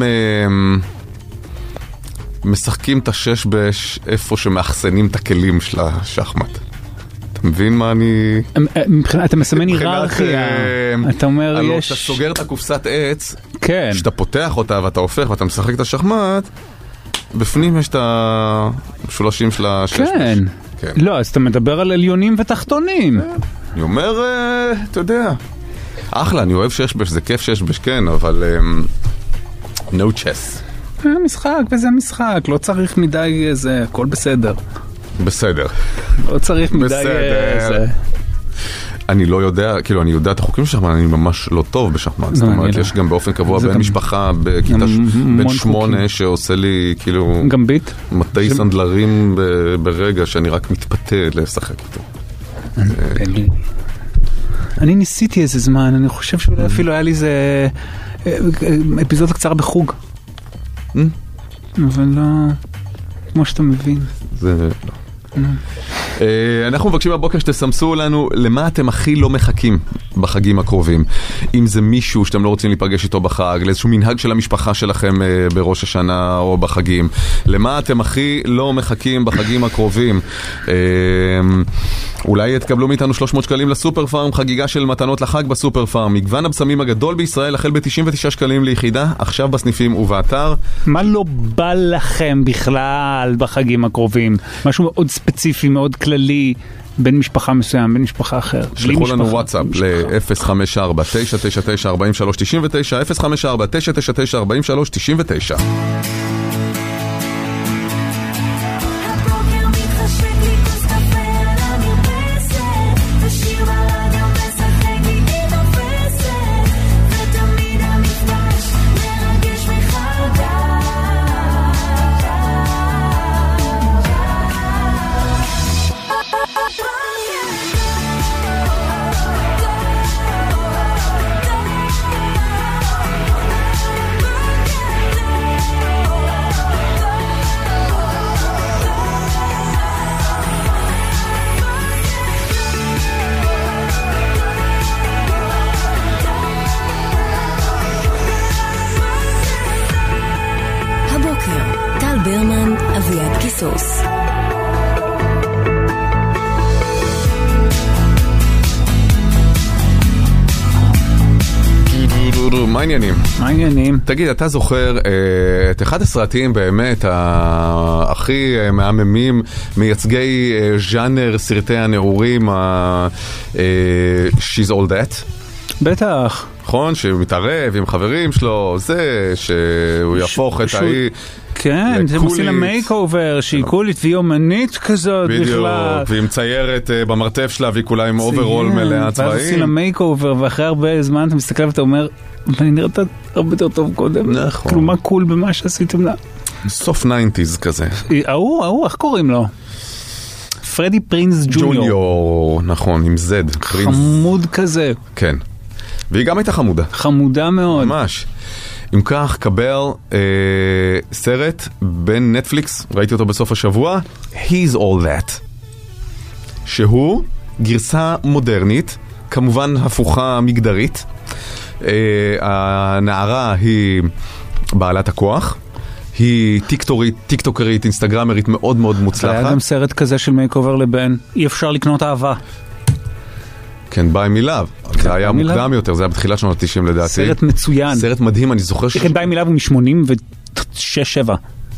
משחקים את השש בש איפה שמאחסנים את הכלים של השחמט. אתה מבין מה אני... אתה מסמן היררכיה. אתה אומר יש... אתה סוגר את הקופסת עץ, שאתה פותח אותה ואתה הופך ואתה משחק את השחמט, בפנים יש את המשולשים של השש בש. כן. לא, אז אתה מדבר על עליונים ותחתונים. אני אומר, אתה יודע, אחלה, אני אוהב שש בש, זה כיף שש בש, כן, אבל... no chess. זה משחק וזה משחק, לא צריך מדי זה, הכל בסדר. בסדר. לא צריך מדי זה. אני לא יודע, כאילו אני יודע את החוקים של שחמט, אני ממש לא טוב בשחמט. זאת אומרת, יש גם באופן קבוע בן משפחה בכיתה בן שמונה שעושה לי כאילו... גמבית? מתי סנדלרים ברגע שאני רק מתפתה לשחק איתו. אני ניסיתי איזה זמן, אני חושב שאולי אפילו היה לי איזה אפיזודה קצרה בחוג. אבל לא, כמו שאתה מבין. זה לא. אנחנו מבקשים הבוקר שתסמסו לנו למה אתם הכי לא מחכים בחגים הקרובים. אם זה מישהו שאתם לא רוצים להיפגש איתו בחג, לאיזשהו מנהג של המשפחה שלכם בראש השנה או בחגים, למה אתם הכי לא מחכים בחגים הקרובים. אולי תקבלו מאיתנו שלוש מאות שקלים לסופר פארם, חגיגה של מתנות לחג בסופר פארם, מגוון הבשמים הגדול בישראל החל ב-תשעים ותשעה שקלים ליחידה, עכשיו בסניפים ובאתר. מה לא בא לכם בכלל בחגים הקרובים? משהו מאוד ספציפי, מאוד כללי, בין משפחה מסוים, בין משפחה אחר. שלחו לנו וואטסאפ ל-אפס חמש ארבע תשע תשע תשע ארבעים ושלוש תשעים ותשע, אפס חמש ארבע תשע תשע תשע ארבעים ושלוש תשעים ותשע. מה העניינים? מה העניינים? תגיד, אתה זוכר את אחד הסרטים באמת הכי מהממים, מייצגי ז'אנר סרטי הנעורים, She's All That? בטח. נכון, שהוא מתערב עם חברים שלו, זה שהוא יהפוך את ההיא... כן, זה עושים לה מייק אובר, שהיא קולית והיא אומנית כזאת בכלל. בדיוק, והיא מציירת במרתף שלה, והיא כולה עם אוברול מלאה צבעים. ואז עושים לה מייק אובר, ואחרי הרבה זמן אתה מסתכל ואתה אומר, אני נראית הרבה יותר טוב קודם. נכון. כאילו מה קול במה שעשיתם לה? סוף ניינטיז כזה. ההוא, ההוא, איך קוראים לו? פרדי פרינס ג'וניור. ג'וניור, נכון, עם זד. חמוד כזה. כן. והיא גם הייתה חמודה. חמודה מאוד. ממש. אם כך, קבל אה, סרט בין נטפליקס, ראיתי אותו בסוף השבוע, He's All That, שהוא גרסה מודרנית, כמובן הפוכה מגדרית. אה, הנערה היא בעלת הכוח, היא טיקטורית, טיקטוקרית, אינסטגרמרית מאוד מאוד מוצלחת. היה גם סרט כזה של מייק אובר לבן, אי אפשר לקנות אהבה. כן, ביי מילאב. זה היה מוקדם יותר, זה היה בתחילת שנות ה-תשעים לדעתי. סרט מצוין. סרט מדהים, אני זוכר ש... כן, ביי מילאב הוא מ-שמונים ושש שבע.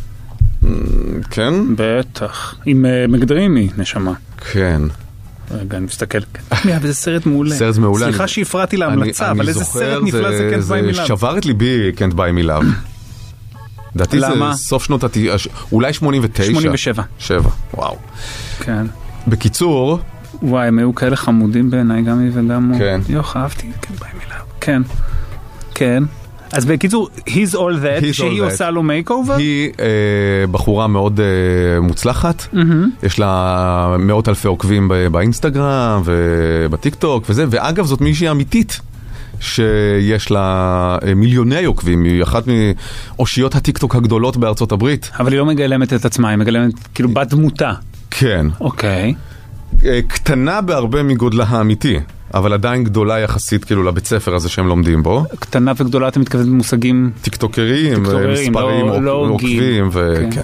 כן? בטח. עם מגדרימי, נשמה. כן. רגע, אני מסתכל. זה סרט מעולה. סרט מעולה. סליחה שהפרעתי להמלצה, אבל איזה סרט נפלא זה קנט ביי מילאב. זה שבר את ליבי קנט ביי מילאב. לדעתי זה סוף שנות ה-תשעים, אולי שמונים ותשע. שמונים ושבע. שבע, וואו. כן. בקיצור... וואי, הם היו כאלה חמודים בעיניי, גם היא וגם הוא. כן. יוח, אהבתי, כן, ביי מילאב. כן. כן. אז בקיצור, he's all that, he's שהיא all עושה that. לו מייק אובר? היא אה, בחורה מאוד אה, מוצלחת, mm-hmm. יש לה מאות אלפי עוקבים באינסטגרם ובטיקטוק וזה, ואגב זאת מישהי אמיתית. שיש לה מיליוני עוקבים, היא אחת מאושיות הטיקטוק הגדולות בארצות הברית. אבל היא לא מגלמת את עצמה, היא מגלמת כאילו בת דמותה. כן. אוקיי. קטנה בהרבה מגודלה האמיתי, אבל עדיין גדולה יחסית כאילו לבית ספר הזה שהם לומדים בו. קטנה וגדולה אתה מתכוון במושגים טיקטוקרים, מספרים, עוקבים וכן.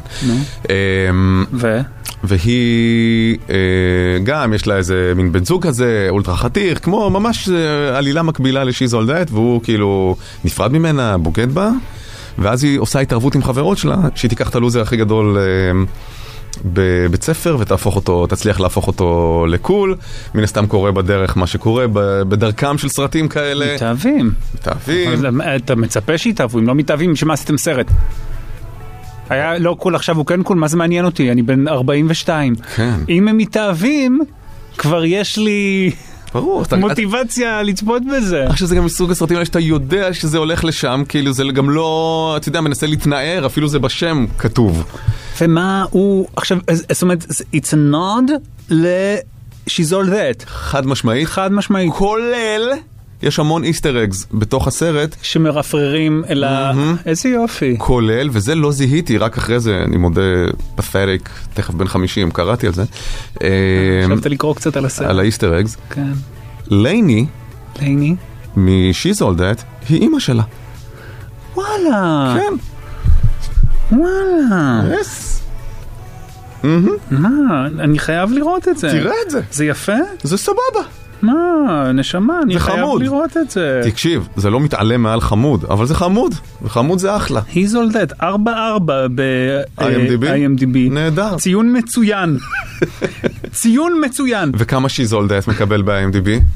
ו? והיא גם יש לה איזה מין בן זוג כזה, אולטרה חתיך, כמו ממש עלילה מקבילה ל-She's All That, והוא כאילו נפרד ממנה, בוגד בה, ואז היא עושה התערבות עם חברות שלה, שהיא תיקח את הלוזר הכי גדול בבית ספר ותהפוך אותו, תצליח להפוך אותו לקול. מן הסתם קורה בדרך מה שקורה בדרכם של סרטים כאלה. מתאהבים. מתאהבים. אתה מצפה שיתאהבו, אם לא מתאהבים, שמה עשיתם סרט? היה לא קול, עכשיו הוא כן קול, מה זה מעניין אותי? אני בן ארבעים ושתיים. כן. אם הם מתאהבים, כבר יש לי... ברור, מוטיבציה לצפות בזה. עכשיו זה גם מסוג הסרטים האלה שאתה יודע שזה הולך לשם, כאילו זה גם לא, אתה יודע, מנסה להתנער, אפילו זה בשם כתוב. ומה הוא, עכשיו, זאת אומרת, it's a nod She's all that. חד משמעית. חד משמעית. כולל, יש המון איסטר אגס בתוך הסרט. שמרפררים אל ה... איזה יופי. כולל, וזה לא זיהיתי, רק אחרי זה, אני מודה, פת'ריק, תכף בן חמישים, קראתי על זה. חשבת לקרוא קצת על הסרט. על האיסטר אגס. כן. לייני. לייני. מ-She's All That, היא אימא שלה. וואלה. כן. וואלה. יס. מה? אני חייב לראות את זה. תראה את זה. זה יפה? זה סבבה. מה? נשמה, אני חייב חמוד. לראות את זה. תקשיב, זה לא מתעלם מעל חמוד, אבל זה חמוד. וחמוד זה אחלה. He's all that. ארבע ארבע ב-איי אם די בי. נהדר. ציון מצוין. ציון מצוין. וכמה She's All That מקבל ב-איי אם די בי?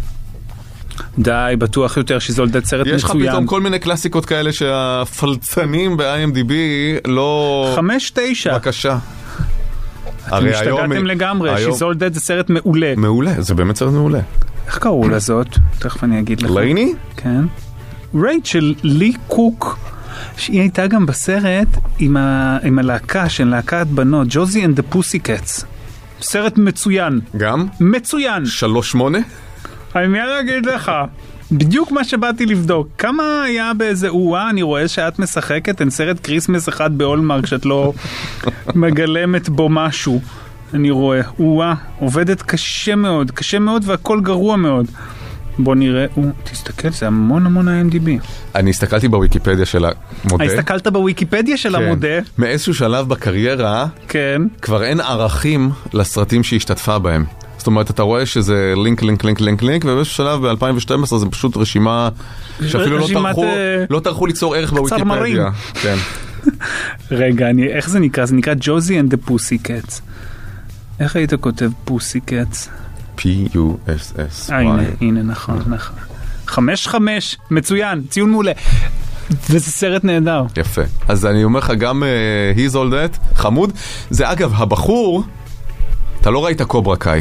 די, בטוח יותר She's All That סרט מצוין. יש לך פתאום כל מיני קלאסיקות כאלה שהפלצנים ב-איי אם די בי לא... חמש תשע. בבקשה. אתם השתגעתם לגמרי, She's All That זה סרט מעולה. מעולה, זה באמת סרט מעולה. איך קראו לזאת? תכף אני אגיד לך. לייני? כן. רייצ'ל לי קוק, שהיא הייתה גם בסרט עם, ה... עם הלהקה של להקת בנות, ג'וזי and the Pussycats. סרט מצוין. גם? מצוין. שלוש שמונה? אני מיד אגיד לך. בדיוק מה שבאתי לבדוק. כמה היה באיזה אועה, אני רואה שאת משחקת, אין סרט קריסמס אחד באולמרק, שאת לא מגלמת בו משהו. אני רואה, אועה, עובדת קשה מאוד, קשה מאוד והכל גרוע מאוד. בוא נראה, הוא, תסתכל, זה המון המון ה-איי אם די בי. אני הסתכלתי בוויקיפדיה של המודה. הסתכלת בוויקיפדיה של כן. המודה? מאיזשהו שלב בקריירה, כן. כבר אין ערכים לסרטים שהיא השתתפה בהם. זאת אומרת, אתה רואה שזה לינק, לינק, לינק, לינק, לינק, ובאיזשהו שלב ב-אלפיים ושתים עשרה זה פשוט רשימה שאפילו לא טרחו, לא טרחו ליצור ערך בוויקיפדיה. כן. רגע, אני, איך זה נקרא? זה נקרא ג'וזי and the Pussycats. איך היית כותב Pussycats? P-U-S-S. הנה, הנה, נכון, נכון. חמש חמש, מצוין, ציון מעולה. וזה סרט נהדר. יפה. אז אני אומר לך, גם uh, He's All That, חמוד. זה אגב, הבחור, אתה לא ראית קוברה קאי.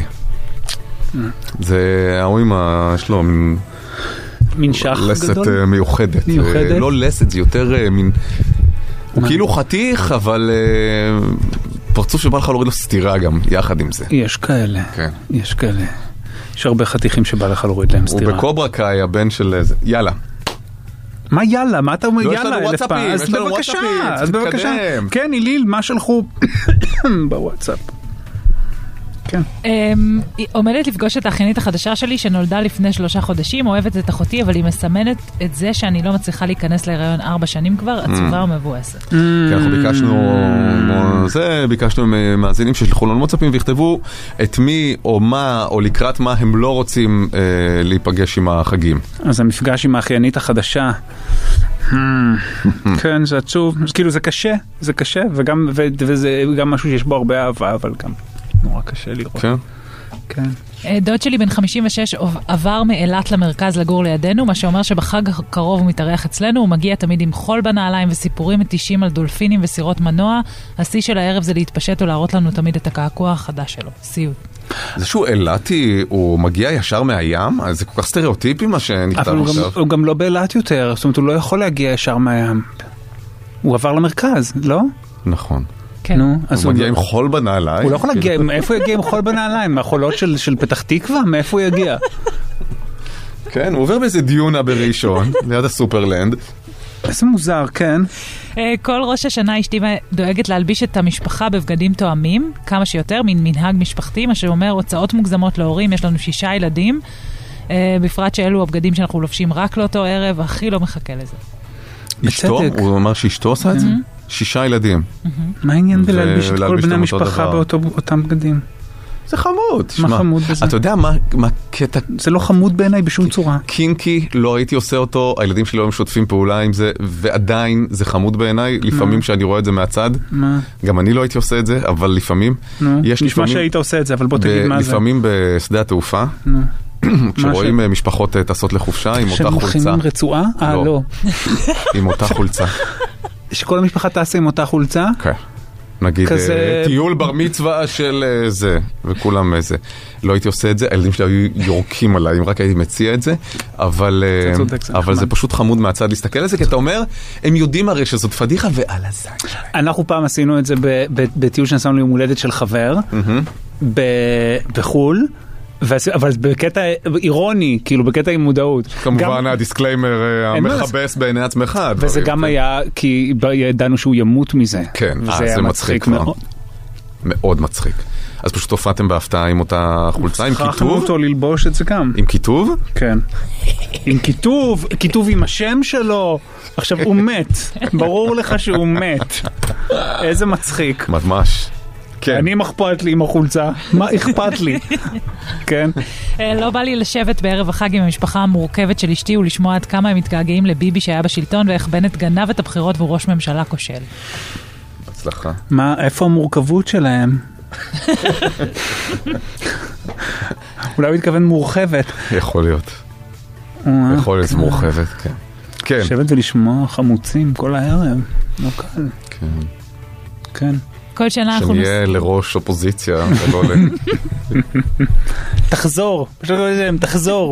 זה, ההורים, יש לו מין... מין שח לסת גדול? uh, מיוחדת. מיוחדת? Uh, לא לסת, זה יותר uh, מין... הוא כאילו חתיך, אבל uh, פרצוף שבא לך להוריד לו סתירה גם, יחד עם זה. יש כאלה. כן. יש כאלה. יש הרבה חתיכים שבא לך להוריד להם סתירה. הוא בקוברה קאי, הבן של זה. יאללה. מה יאללה? מה אתה אומר? לא, יאללה, אלף פעם. אז בבקשה, אז בבקשה. כן, איליל, מה שלחו בוואטסאפ? כן. עומדת לפגוש את האחיינית החדשה שלי שנולדה לפני שלושה חודשים, אוהבת את אחותי, אבל היא מסמנת את זה שאני לא מצליחה להיכנס להיריון ארבע שנים כבר, עצובה ומבואסת. כי אנחנו ביקשנו, זה, ביקשנו מאזינים ששלחו לנו וואטסאפים ויכתבו את מי או מה או לקראת מה הם לא רוצים להיפגש עם החגים. אז המפגש עם האחיינית החדשה, כן, זה עצוב, כאילו זה קשה, זה קשה, וזה גם משהו שיש בו הרבה אהבה, אבל גם נורא קשה לראות. כן. כן. דוד שלי בן חמישים ושש עבר מאילת למרכז לגור לידינו, מה שאומר שבחג הקרוב הוא מתארח אצלנו, הוא מגיע תמיד עם חול בנעליים וסיפורים מתישים על דולפינים וסירות מנוע. השיא של הערב זה להתפשט ולהראות לנו תמיד את הקעקוע החדש שלו. סיוט. זה שהוא אילתי, הוא מגיע ישר מהים? זה כל כך סטריאוטיפי מה שנכתב עכשיו. אבל הוא גם לא באילת יותר, זאת אומרת הוא לא יכול להגיע ישר מהים. הוא עבר למרכז, לא? נכון. כן. נו, הוא מגיע עם חול בנעליים. הוא לא יכול להגיע, מאיפה הוא יגיע עם חול בנעליים? מהחולות של פתח תקווה? מאיפה הוא יגיע? כן, הוא עובר באיזה דיונה בראשון, ליד הסופרלנד. איזה מוזר, כן. כל ראש השנה אשתי דואגת להלביש את המשפחה בבגדים תואמים, כמה שיותר, מין מנהג משפחתי, מה שאומר הוצאות מוגזמות להורים, יש לנו שישה ילדים, בפרט שאלו הבגדים שאנחנו לובשים רק לאותו ערב, הכי לא מחכה לזה. אשתו? הוא אמר שאשתו עושה את זה? שישה ילדים. מה העניין בלהלביש את כל בני המשפחה באותם בגדים? זה חמוד. מה חמוד בזה? אתה יודע מה קטע... זה לא חמוד בעיניי בשום צורה. קינקי, לא הייתי עושה אותו, הילדים שלי לא משותפים פעולה עם זה, ועדיין זה חמוד בעיניי, לפעמים שאני רואה את זה מהצד. מה? גם אני לא הייתי עושה את זה, אבל לפעמים... נשמע שהיית עושה את זה, אבל בוא תגיד מה זה. לפעמים בשדה התעופה, כשרואים משפחות טסות לחופשה עם אותה חולצה. שמוכנים עם רצועה? אה, לא. עם אותה חולצה. שכל המשפחה תעשה עם אותה חולצה? כן. נגיד, טיול בר מצווה של זה, וכולם זה. לא הייתי עושה את זה, הילדים שלי היו יורקים עליי, אם רק הייתי מציע את זה, אבל זה פשוט חמוד מהצד להסתכל על זה, כי אתה אומר, הם יודעים הרי שזאת פדיחה, ועל הזין. אנחנו פעם עשינו את זה בטיול שנסענו ליום הולדת של חבר, בחול, אבל בקטע אירוני, כאילו בקטע עם מודעות. כמובן הדיסקליימר המחבס בעיני עצמך. וזה גם היה, כי ידענו שהוא ימות מזה. כן, זה מצחיק מאוד. מאוד מצחיק. אז פשוט הופעתם בהפתעה עם אותה חולצה, עם כיתוב? שכחנו אותו ללבוש את זה גם. עם כיתוב? כן. עם כיתוב, כיתוב עם השם שלו. עכשיו הוא מת, ברור לך שהוא מת. איזה מצחיק. ממש. אני אכפת לי עם החולצה, מה אכפת לי? כן. לא בא לי לשבת בערב החג עם המשפחה המורכבת של אשתי ולשמוע עד כמה הם מתגעגעים לביבי שהיה בשלטון ואיך בנט גנב את הבחירות והוא ראש ממשלה כושל. הצלחה. מה, איפה המורכבות שלהם? אולי הוא התכוון מורחבת. יכול להיות. יכול להיות מורחבת, כן. כן. לשבת ולשמוע חמוצים כל הערב, לא קל. כן. כן. כל שנה אנחנו... שנהיה לראש אופוזיציה, ולא ל... תחזור, פשוט לא יודעים, תחזור.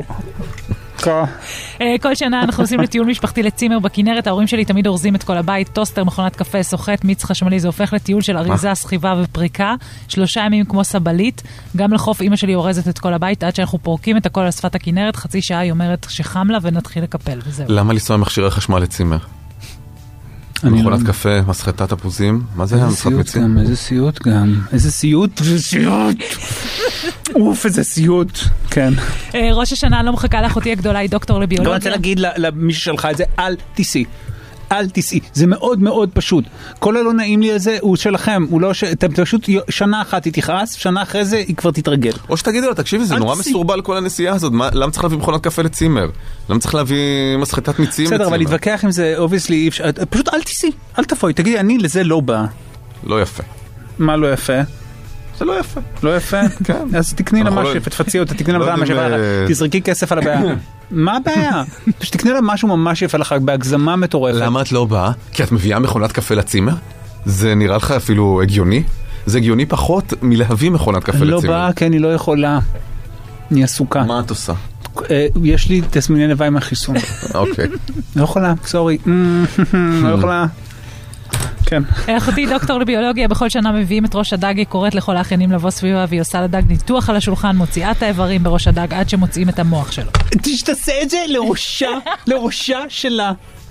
כל שנה אנחנו עושים לטיול משפחתי לצימר בכנרת, ההורים שלי תמיד אורזים את כל הבית, טוסטר, מכונת קפה, סוחט, מיץ חשמלי, זה הופך לטיול של אריזה, סחיבה ופריקה, שלושה ימים כמו סבלית, גם לחוף אמא שלי אורזת את כל הבית, עד שאנחנו פורקים את הכל על שפת הכנרת, חצי שעה היא אומרת שחם לה ונתחיל לקפל, וזהו. למה לנסוע מכשירי חשמל לצימר? מכונת קפה, מסחטת תפוזים, מה זה היה משחק מצים? איזה סיוט גם, איזה סיוט, איזה סיוט, אוף, איזה סיוט, כן. ראש השנה לא מחכה לאחותי הגדולה, היא דוקטור לביולוגיה. אני רוצה להגיד למי ששלחה את זה, אל תיסי, אל תיסי, זה מאוד מאוד פשוט. כל הלא נעים לי על זה, הוא שלכם, הוא לא, אתם פשוט שנה אחת היא תכעס, שנה אחרי זה היא כבר תתרגל. או שתגידו לו, תקשיבי, זה נורא מסורבל כל הנסיעה הזאת, למה צריך להביא מכונת קפה לצימר? למה צריך להביא מסחטת מיצים לצימר? בסדר, אבל להתווכח עם זה, obviously, פשוט אל תיסי, אל תפוי, תגידי, אני לזה לא בא. לא יפה. מה לא יפה? זה לא יפה. לא יפה? כן. אז תקני לה משהו, תפצי אותה, תקני לה משהו, תזרקי כסף על הבעיה. מה הבעיה? שתקני לה משהו ממש יפה לך, בהגזמה מטורפת. למה את לא באה? כי את מביאה מכונת קפה לצימר? זה נראה לך אפילו הגיוני? זה הגיוני פחות מלהביא מכונת קפה לצימר. לא באה, כי אני לא יכולה. אני עסוקה. מה את עושה? יש לי תסמיני לוואי מהחיסון. אוקיי. לא יכולה, סורי. לא יכולה. כן. אחותי דוקטור לביולוגיה, בכל שנה מביאים את ראש הדג, היא קוראת לכל האחיינים לבוא סביבה, והיא עושה לדג ניתוח על השולחן, מוציאה את האיברים בראש הדג עד שמוציאים את המוח שלו. תעשה את זה לראשה, לראשה שלה.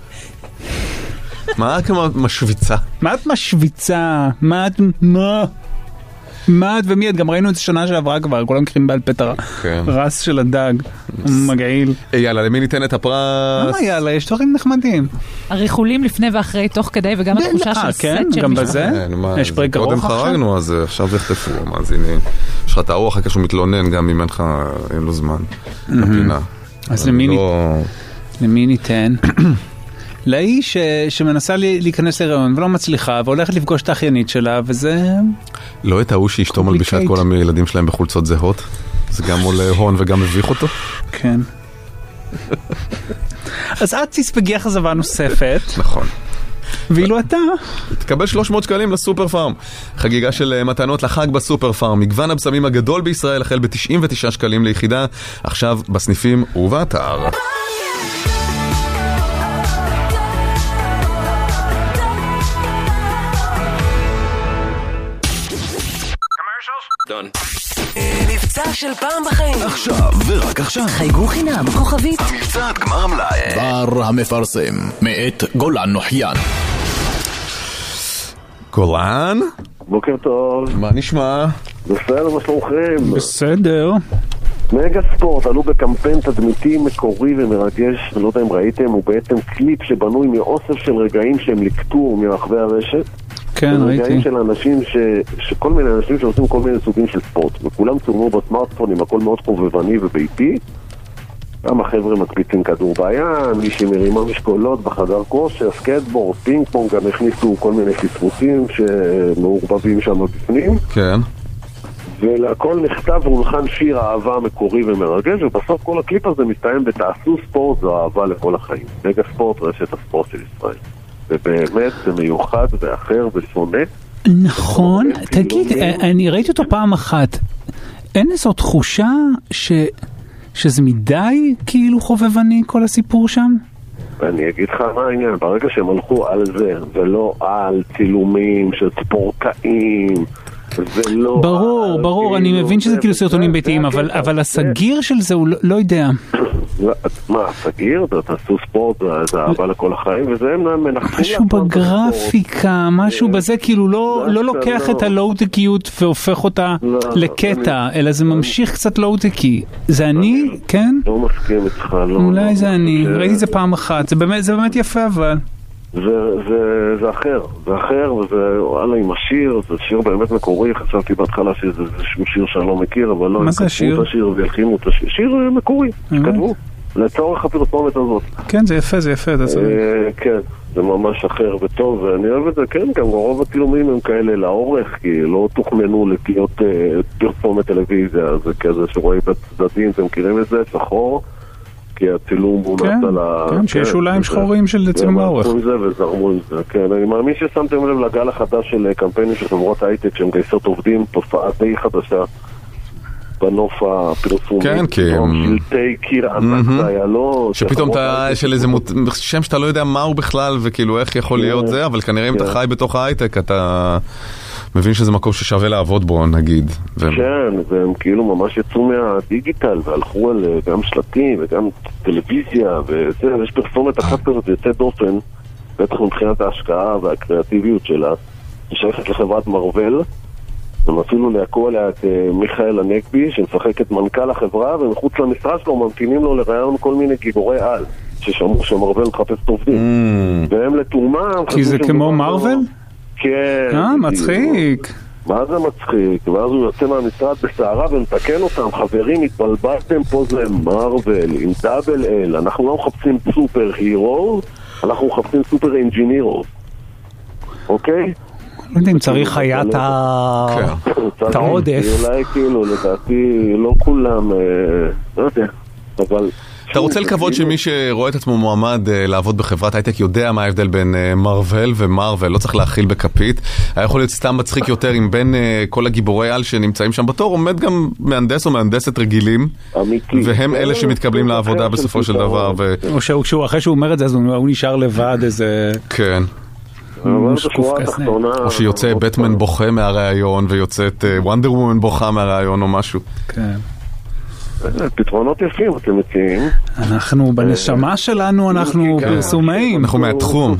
מה את משוויצה? מה את משוויצה? מה את... מה? מה את ומי את? גם ראינו את זה שנה שעברה כבר, כל המקרים בעל פטר רס של הדג, מגעיל. יאללה, למי ניתן את הפרס? מה יאללה, יש דברים נחמדים. הריחולים לפני ואחרי, תוך כדי, וגם התחושה של סט של משפחה. גם בזה? יש פרק ארוך עכשיו? קודם חרגנו, אז עכשיו זה יחטפו, מאזינים. יש לך את הארוך, אחר כך שהוא מתלונן, גם אם אין לו זמן. לפינה. אז למי ניתן? לאיש שמנסה להיכנס להיריון ולא מצליחה והולכת לפגוש את האחיינית שלה, וזה... לא את ההוא שאשתו מלבישה את כל הילדים שלהם בחולצות זהות? זה גם עולה הון וגם מביך אותו? כן. אז את תספגי אכזבה נוספת. נכון. ואילו אתה... תקבל שלוש מאות שקלים לסופר פארם. חגיגה של מתנות לחג בסופר פארם. מגוון הבשמים הגדול בישראל החל ב-תשעים ותשעה שקלים ליחידה. עכשיו בסניפים ובאתר. מבצע של פעם בחיים. עכשיו ורק עכשיו. חייגו חינם, כוכבית. מבצעת גמר המלאי. בר המפרסם, מאת גולן נוחיין. גולן? בוקר טוב. מה נשמע? בסדר, מה שלומכם? בסדר. מגה ספורט עלו בקמפיין תדמיתי מקורי ומרגש, אני לא יודע אם ראיתם, הוא בעצם קליפ שבנוי מאוסף של רגעים שהם לקטו מרחבי הרשת. כן, ראיתי. רגעים של אנשים, ש... שכל מיני אנשים שעושים כל מיני סוגים של ספורט, וכולם צורמו בסמארטפונים, הכל מאוד חובבני וביתי. גם החבר'ה מקפיצים כדור בים, מישהי מרימה משקולות בחדר כושר, סקטבורד, פינג פונג, גם הכניסו כל מיני פספוסים שמעורבבים שם בפנים. כן. ולכל נכתב והולחן שיר אהבה מקורי ומרגש, ובסוף כל הקליפ הזה מסתיים בתעשו ספורט, זו אהבה לכל החיים. מגה ספורט, רשת הספורט של ישראל. ובאמת זה מיוחד ואחר ושונה. נכון, תגיד, אני ראיתי אותו פעם אחת, אין איזו תחושה ש... שזה מדי כאילו חובבני כל הסיפור שם? אני אגיד לך מה העניין, ברגע שהם הלכו על זה ולא על צילומים של ספורטאים זה לא... ברור, ברור, אני מבין שזה כאילו סרטונים ביתיים, אבל הסגיר של זה הוא לא יודע. מה, הסגיר? תעשו ספורט, זה אהבה לכל החיים, וזה הם מנחים... משהו בגרפיקה, משהו בזה, כאילו לא לוקח את הלואו-טקיות והופך אותה לקטע, אלא זה ממשיך קצת לואו-טקי. זה אני, כן? לא מסכים איתך, לא. אולי זה אני, ראיתי את זה פעם אחת, זה באמת יפה אבל. זה אחר, זה אחר, וזה וואלה עם השיר, זה שיר באמת מקורי, חשבתי בהתחלה שזה איזשהו שיר שאני לא מכיר, אבל לא, מה זה השיר? השיר והלחימו את השיר, שיר מקורי, שכתבו, לצורך הפרסומת הזאת. כן, זה יפה, זה יפה, אתה צודק. כן, זה ממש אחר וטוב, ואני אוהב את זה, כן, גם רוב הצילומים הם כאלה לאורך, כי לא תוכננו לתיות פרסומת טלוויזיה, זה כזה שרואים בצדדים, אתם מכירים את זה, שחור. כי הצילום הוא נעשה על ה... כן, שיש אוליים שחורים של צילום האורך. וזרמו עם זה וזרמו עם זה, כן. אני מאמין ששמתם לב לגל החדש של קמפיינים של חברות הייטק שהן גייסות עובדים, תופעה די חדשה בנוף הפרסומי. כן, כי... שלטי קיר ענק, זה היה לא... שפתאום אתה של איזה שם שאתה לא יודע מה הוא בכלל וכאילו איך יכול להיות זה, אבל כנראה אם אתה חי בתוך ההייטק אתה... מבין שזה מקום ששווה לעבוד בו, נגיד. כן, והם כאילו ממש יצאו מהדיגיטל, והלכו על גם שלטים וגם טלוויזיה, וזה, יש פרסומת אחת כזאת יוצא דופן, בטח מבחינת ההשקעה והקריאטיביות שלה, ששייכת לחברת מרוול, הם אפילו להקו עליה את מיכאל הנגבי, שמשחק את מנכ"ל החברה, ומחוץ למשרד שלו ממתינים לו לראיון כל מיני גיבורי על, ששמעו שמרוול מחפש עובדים. והם לתאומה... כי זה כמו מרוול? כן. אה, מצחיק. מה זה מצחיק? ואז הוא יוצא מהמשרד בסערה ומתקן אותם. חברים, התבלבלתם פה זה מרוול עם דאבל אל. אנחנו לא מחפשים סופר הירו, אנחנו מחפשים סופר אינג'ינירו. אוקיי? לא יודע אם צריך היה את העודף. אולי כאילו, לדעתי, לא כולם, לא יודע, אבל... אתה רוצה לקוות שמי שרואה את עצמו מועמד לעבוד בחברת הייטק יודע מה ההבדל בין מרוול ומרוול, לא צריך להכיל בכפית. היה יכול להיות סתם מצחיק יותר אם בין כל הגיבורי על שנמצאים שם בתור עומד גם מהנדס או מהנדסת רגילים, והם אלה שמתקבלים לעבודה בסופו של דבר. או אחרי שהוא אומר את זה אז הוא נשאר לבד איזה... כן. או שיוצא בטמן בוכה מהרעיון ויוצאת וונדר וומן בוכה מהרעיון או משהו. כן. פתרונות יפים אתם מציעים. אנחנו בנשמה שלנו, אנחנו פרסומאים. אנחנו מהתחום.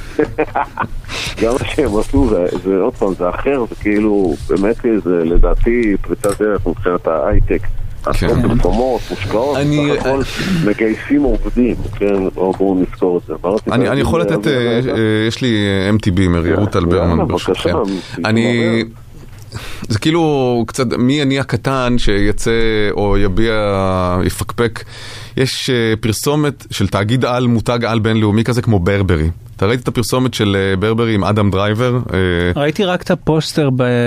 גם מה שהם עשו, זה עוד פעם, זה אחר, זה כאילו, באמת זה לדעתי פריצת דרך מבחינת ההייטק. עשרות פרסומות, מושקעות, הכל מגייסים עובדים, כן, בואו נזכור את זה. אני יכול לתת, יש לי אם טי בי, מרירות אלברמן ברשותכם. אני... זה כאילו קצת מי אני הקטן שיצא או יביע, יפקפק. יש פרסומת של תאגיד על, מותג על בינלאומי כזה כמו ברברי. אתה ראית את הפרסומת של ברברי עם אדם דרייבר? ראיתי רק את הפוסטר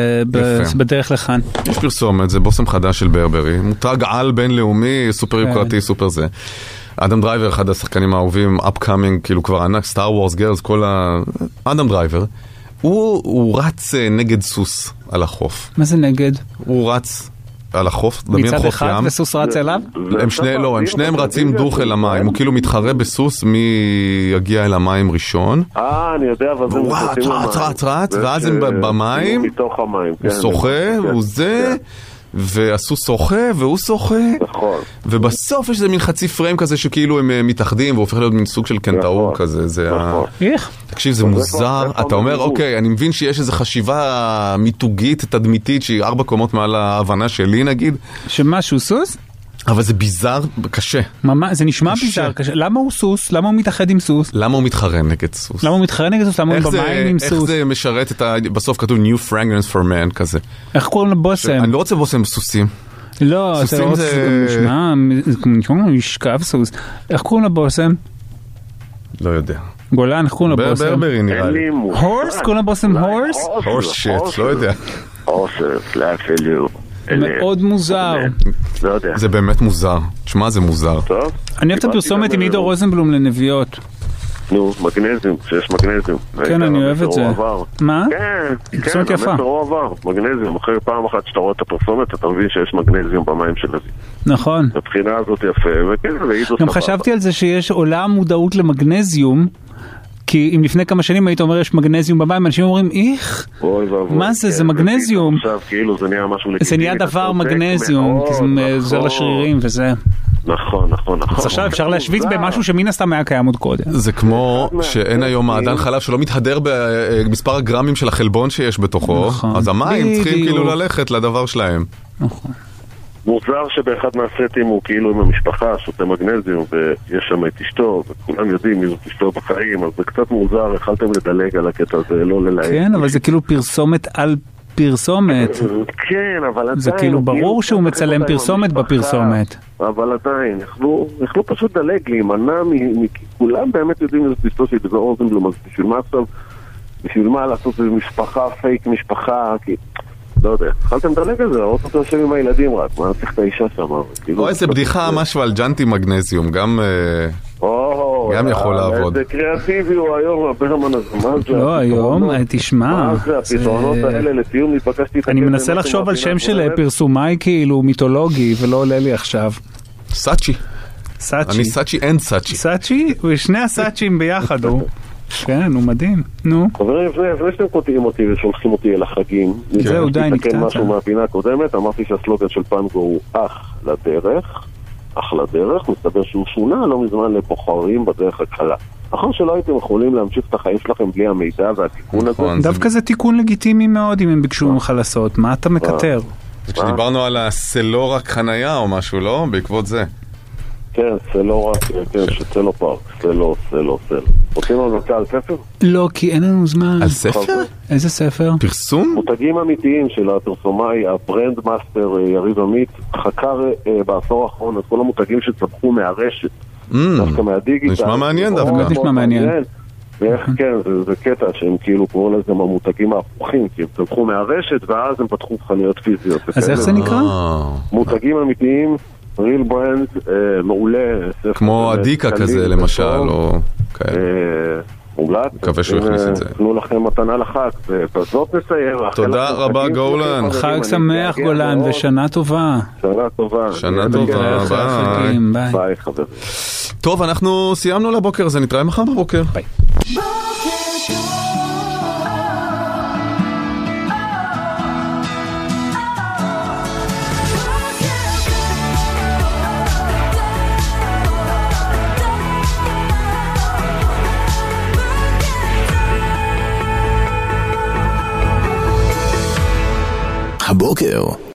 בדרך לכאן. יש פרסומת, זה בושם חדש של ברברי. מותג על בינלאומי, סופר יוקרתי, סופר זה. אדם דרייבר, אחד השחקנים האהובים, upcoming, כאילו כבר ענק, סטאר וורס גרלס, כל ה... אדם דרייבר. הוא, הוא רץ נגד סוס על החוף. מה זה נגד? הוא רץ על החוף, מצד אחד וסוס רץ אליו? הם שני, לא, הם שניהם רצים דוך אל המים. הוא כאילו מתחרה בסוס מי יגיע אל המים ראשון. אה, אני יודע, אבל זה... הוא רץ, רץ, רץ, רץ, ואז הם במים. מתוך המים. הוא שוחה, הוא זה... והסוס שוחה, והוא שוחה. נכון. ובסוף יש איזה מין חצי פריים כזה שכאילו הם מתאחדים, והופך להיות מין סוג של קנטאור כזה. זה ה... איך? תקשיב, זה מוזר. אתה אומר, אוקיי, אני מבין שיש איזו חשיבה מיתוגית, תדמיתית, שהיא ארבע קומות מעל ההבנה שלי, נגיד. שמשהו סוס? אבל זה ביזר קשה. זה נשמע ביזר קשה. למה הוא סוס? למה הוא מתאחד עם סוס? למה הוא מתחרה נגד סוס? למה הוא מתחרה נגד סוס? למה הוא במים עם סוס? איך זה משרת את ה... בסוף כתוב New Fragrance for Man כזה. איך קוראים לבושם? אני לא רוצה בושם סוסים. לא, אתה לא רוצה... זה נשמע... זה משכב סוס. איך קוראים לבושם? לא יודע. גולן, איך קוראים לבושם? ברברי נראה לי. הורס? קוראים לבושם הורס? הורס שיט, לא יודע. הורס, לאפילו. מאוד מוזר. זה באמת מוזר. תשמע, זה מוזר. אני אוהב את הפרסומת עם עידו רוזנבלום לנביאות. נו, מגנזיום, שיש מגנזיום. כן, אני אוהב את זה. מה? כן, כן, המסר הוא עבר. מגנזיום, אחרי פעם אחת שאתה רואה את הפרסומת, אתה מבין שיש מגנזיום במים של אבי. נכון. הבחינה הזאת יפה, וכן, ועידו סבבה. גם חשבתי על זה שיש עולם מודעות למגנזיום, כי אם לפני כמה שנים היית אומר יש מגנזיום במים, אנשים אומרים, איך? מה זה? זה מגנזיום. עכשיו כאילו זה נהיה משהו זה נהיה דבר מגנזיום, כי זה עוזר לשרירים וזה... נכון, נכון, נכון. אז עכשיו אפשר להשוויץ במשהו שמן הסתם היה קיים עוד קודם. זה כמו שאין היום מעדן חלב שלא מתהדר במספר הגרמים של החלבון שיש בתוכו, אז המים צריכים כאילו ללכת לדבר שלהם. נכון. מוזר שבאחד מהסטים הוא כאילו עם המשפחה, שותה מגנזיום, ויש שם את אשתו, וכולם יודעים מי זאת אשתו בחיים, אז זה קצת מוזר, יכלתם לדלג על הקטע הזה, לא ללהג. כן, אבל זה כאילו פרסומת על פרסומת. כן, אבל עדיין... זה כאילו ברור שהוא מצלם פרסומת בפרסומת. אבל עדיין, יכלו פשוט דלג להימנע, כולם באמת יודעים איזה אשתו שהיא דבר אוזנבלום, אז בשביל מה עכשיו, בשביל מה לעשות איזה משפחה, פייק משפחה, כי... לא יודע, התחלתם לדלג על זה, לראות אותו יושב עם הילדים רק, מה צריך את האישה שם? או איזה בדיחה, משהו על ג'אנטי מגנזיום, גם גם יכול לעבוד. זה קריאטיבי הוא היום, הברמן הזה, מה זה? לא, היום, תשמע. מה זה, הפתרונות האלה לסיום, נתבקשתי... אני מנסה לחשוב על שם של פרסומאי כאילו מיתולוגי, ולא עולה לי עכשיו. סאצ'י. סאצ'י. אני סאצ'י אין סאצ'י. סאצ'י? ושני הסאצ'ים ביחד הוא. כן, הוא מדהים. נו. חברים, לפני שאתם קוטעים אותי ושולחים אותי אל החגים, זהו, די, נקטעת. משהו מהפינה הקודמת, אמרתי שהסלוגן של פנגו הוא אח לדרך, אח לדרך, מסתבר שהוא שונה לא מזמן לבוחרים בדרך הקלה. נכון שלא הייתם יכולים להמשיך את החיים שלכם בלי המידע והתיקון הזה? דווקא זה תיקון לגיטימי מאוד אם הם ביקשו ממך לעשות, מה אתה מקטר? כשדיברנו על הסלו רק חנייה או משהו, לא? בעקבות זה. כן, סלו רק, כן, שסלו פארק, סלו, סלו, סלו. רוצים לנו נוצא על ספר? לא, כי אין לנו זמן. על ספר? איזה ספר? פרסום? מותגים אמיתיים של הפרסומאי, הברנד מאסטר יריב עמית, חקר בעשור האחרון את כל המותגים שצמחו מהרשת. דווקא מהדיגיטל. נשמע מעניין דווקא. נשמע מעניין. ואיך כן, זה קטע שהם כאילו קוראים לזה גם המותגים ההפוכים, כי הם צמחו מהרשת ואז הם פתחו חנויות פיזיות. אז איך זה נקרא? מותגים אמיתיים. ריל ברנד, מעולה. כמו אדיקה כזה למשל, או כאלה. מומלץ. מקווה שהוא יכניס את זה. תנו לכם מתנה לחג, ובזאת נסיים. תודה רבה גולן. חג שמח גולן, ושנה טובה. שנה טובה. שנה טובה, ביי. ביי חברים. טוב, אנחנו סיימנו לבוקר, אז נתראה מחר בבוקר. ביי. הבוקר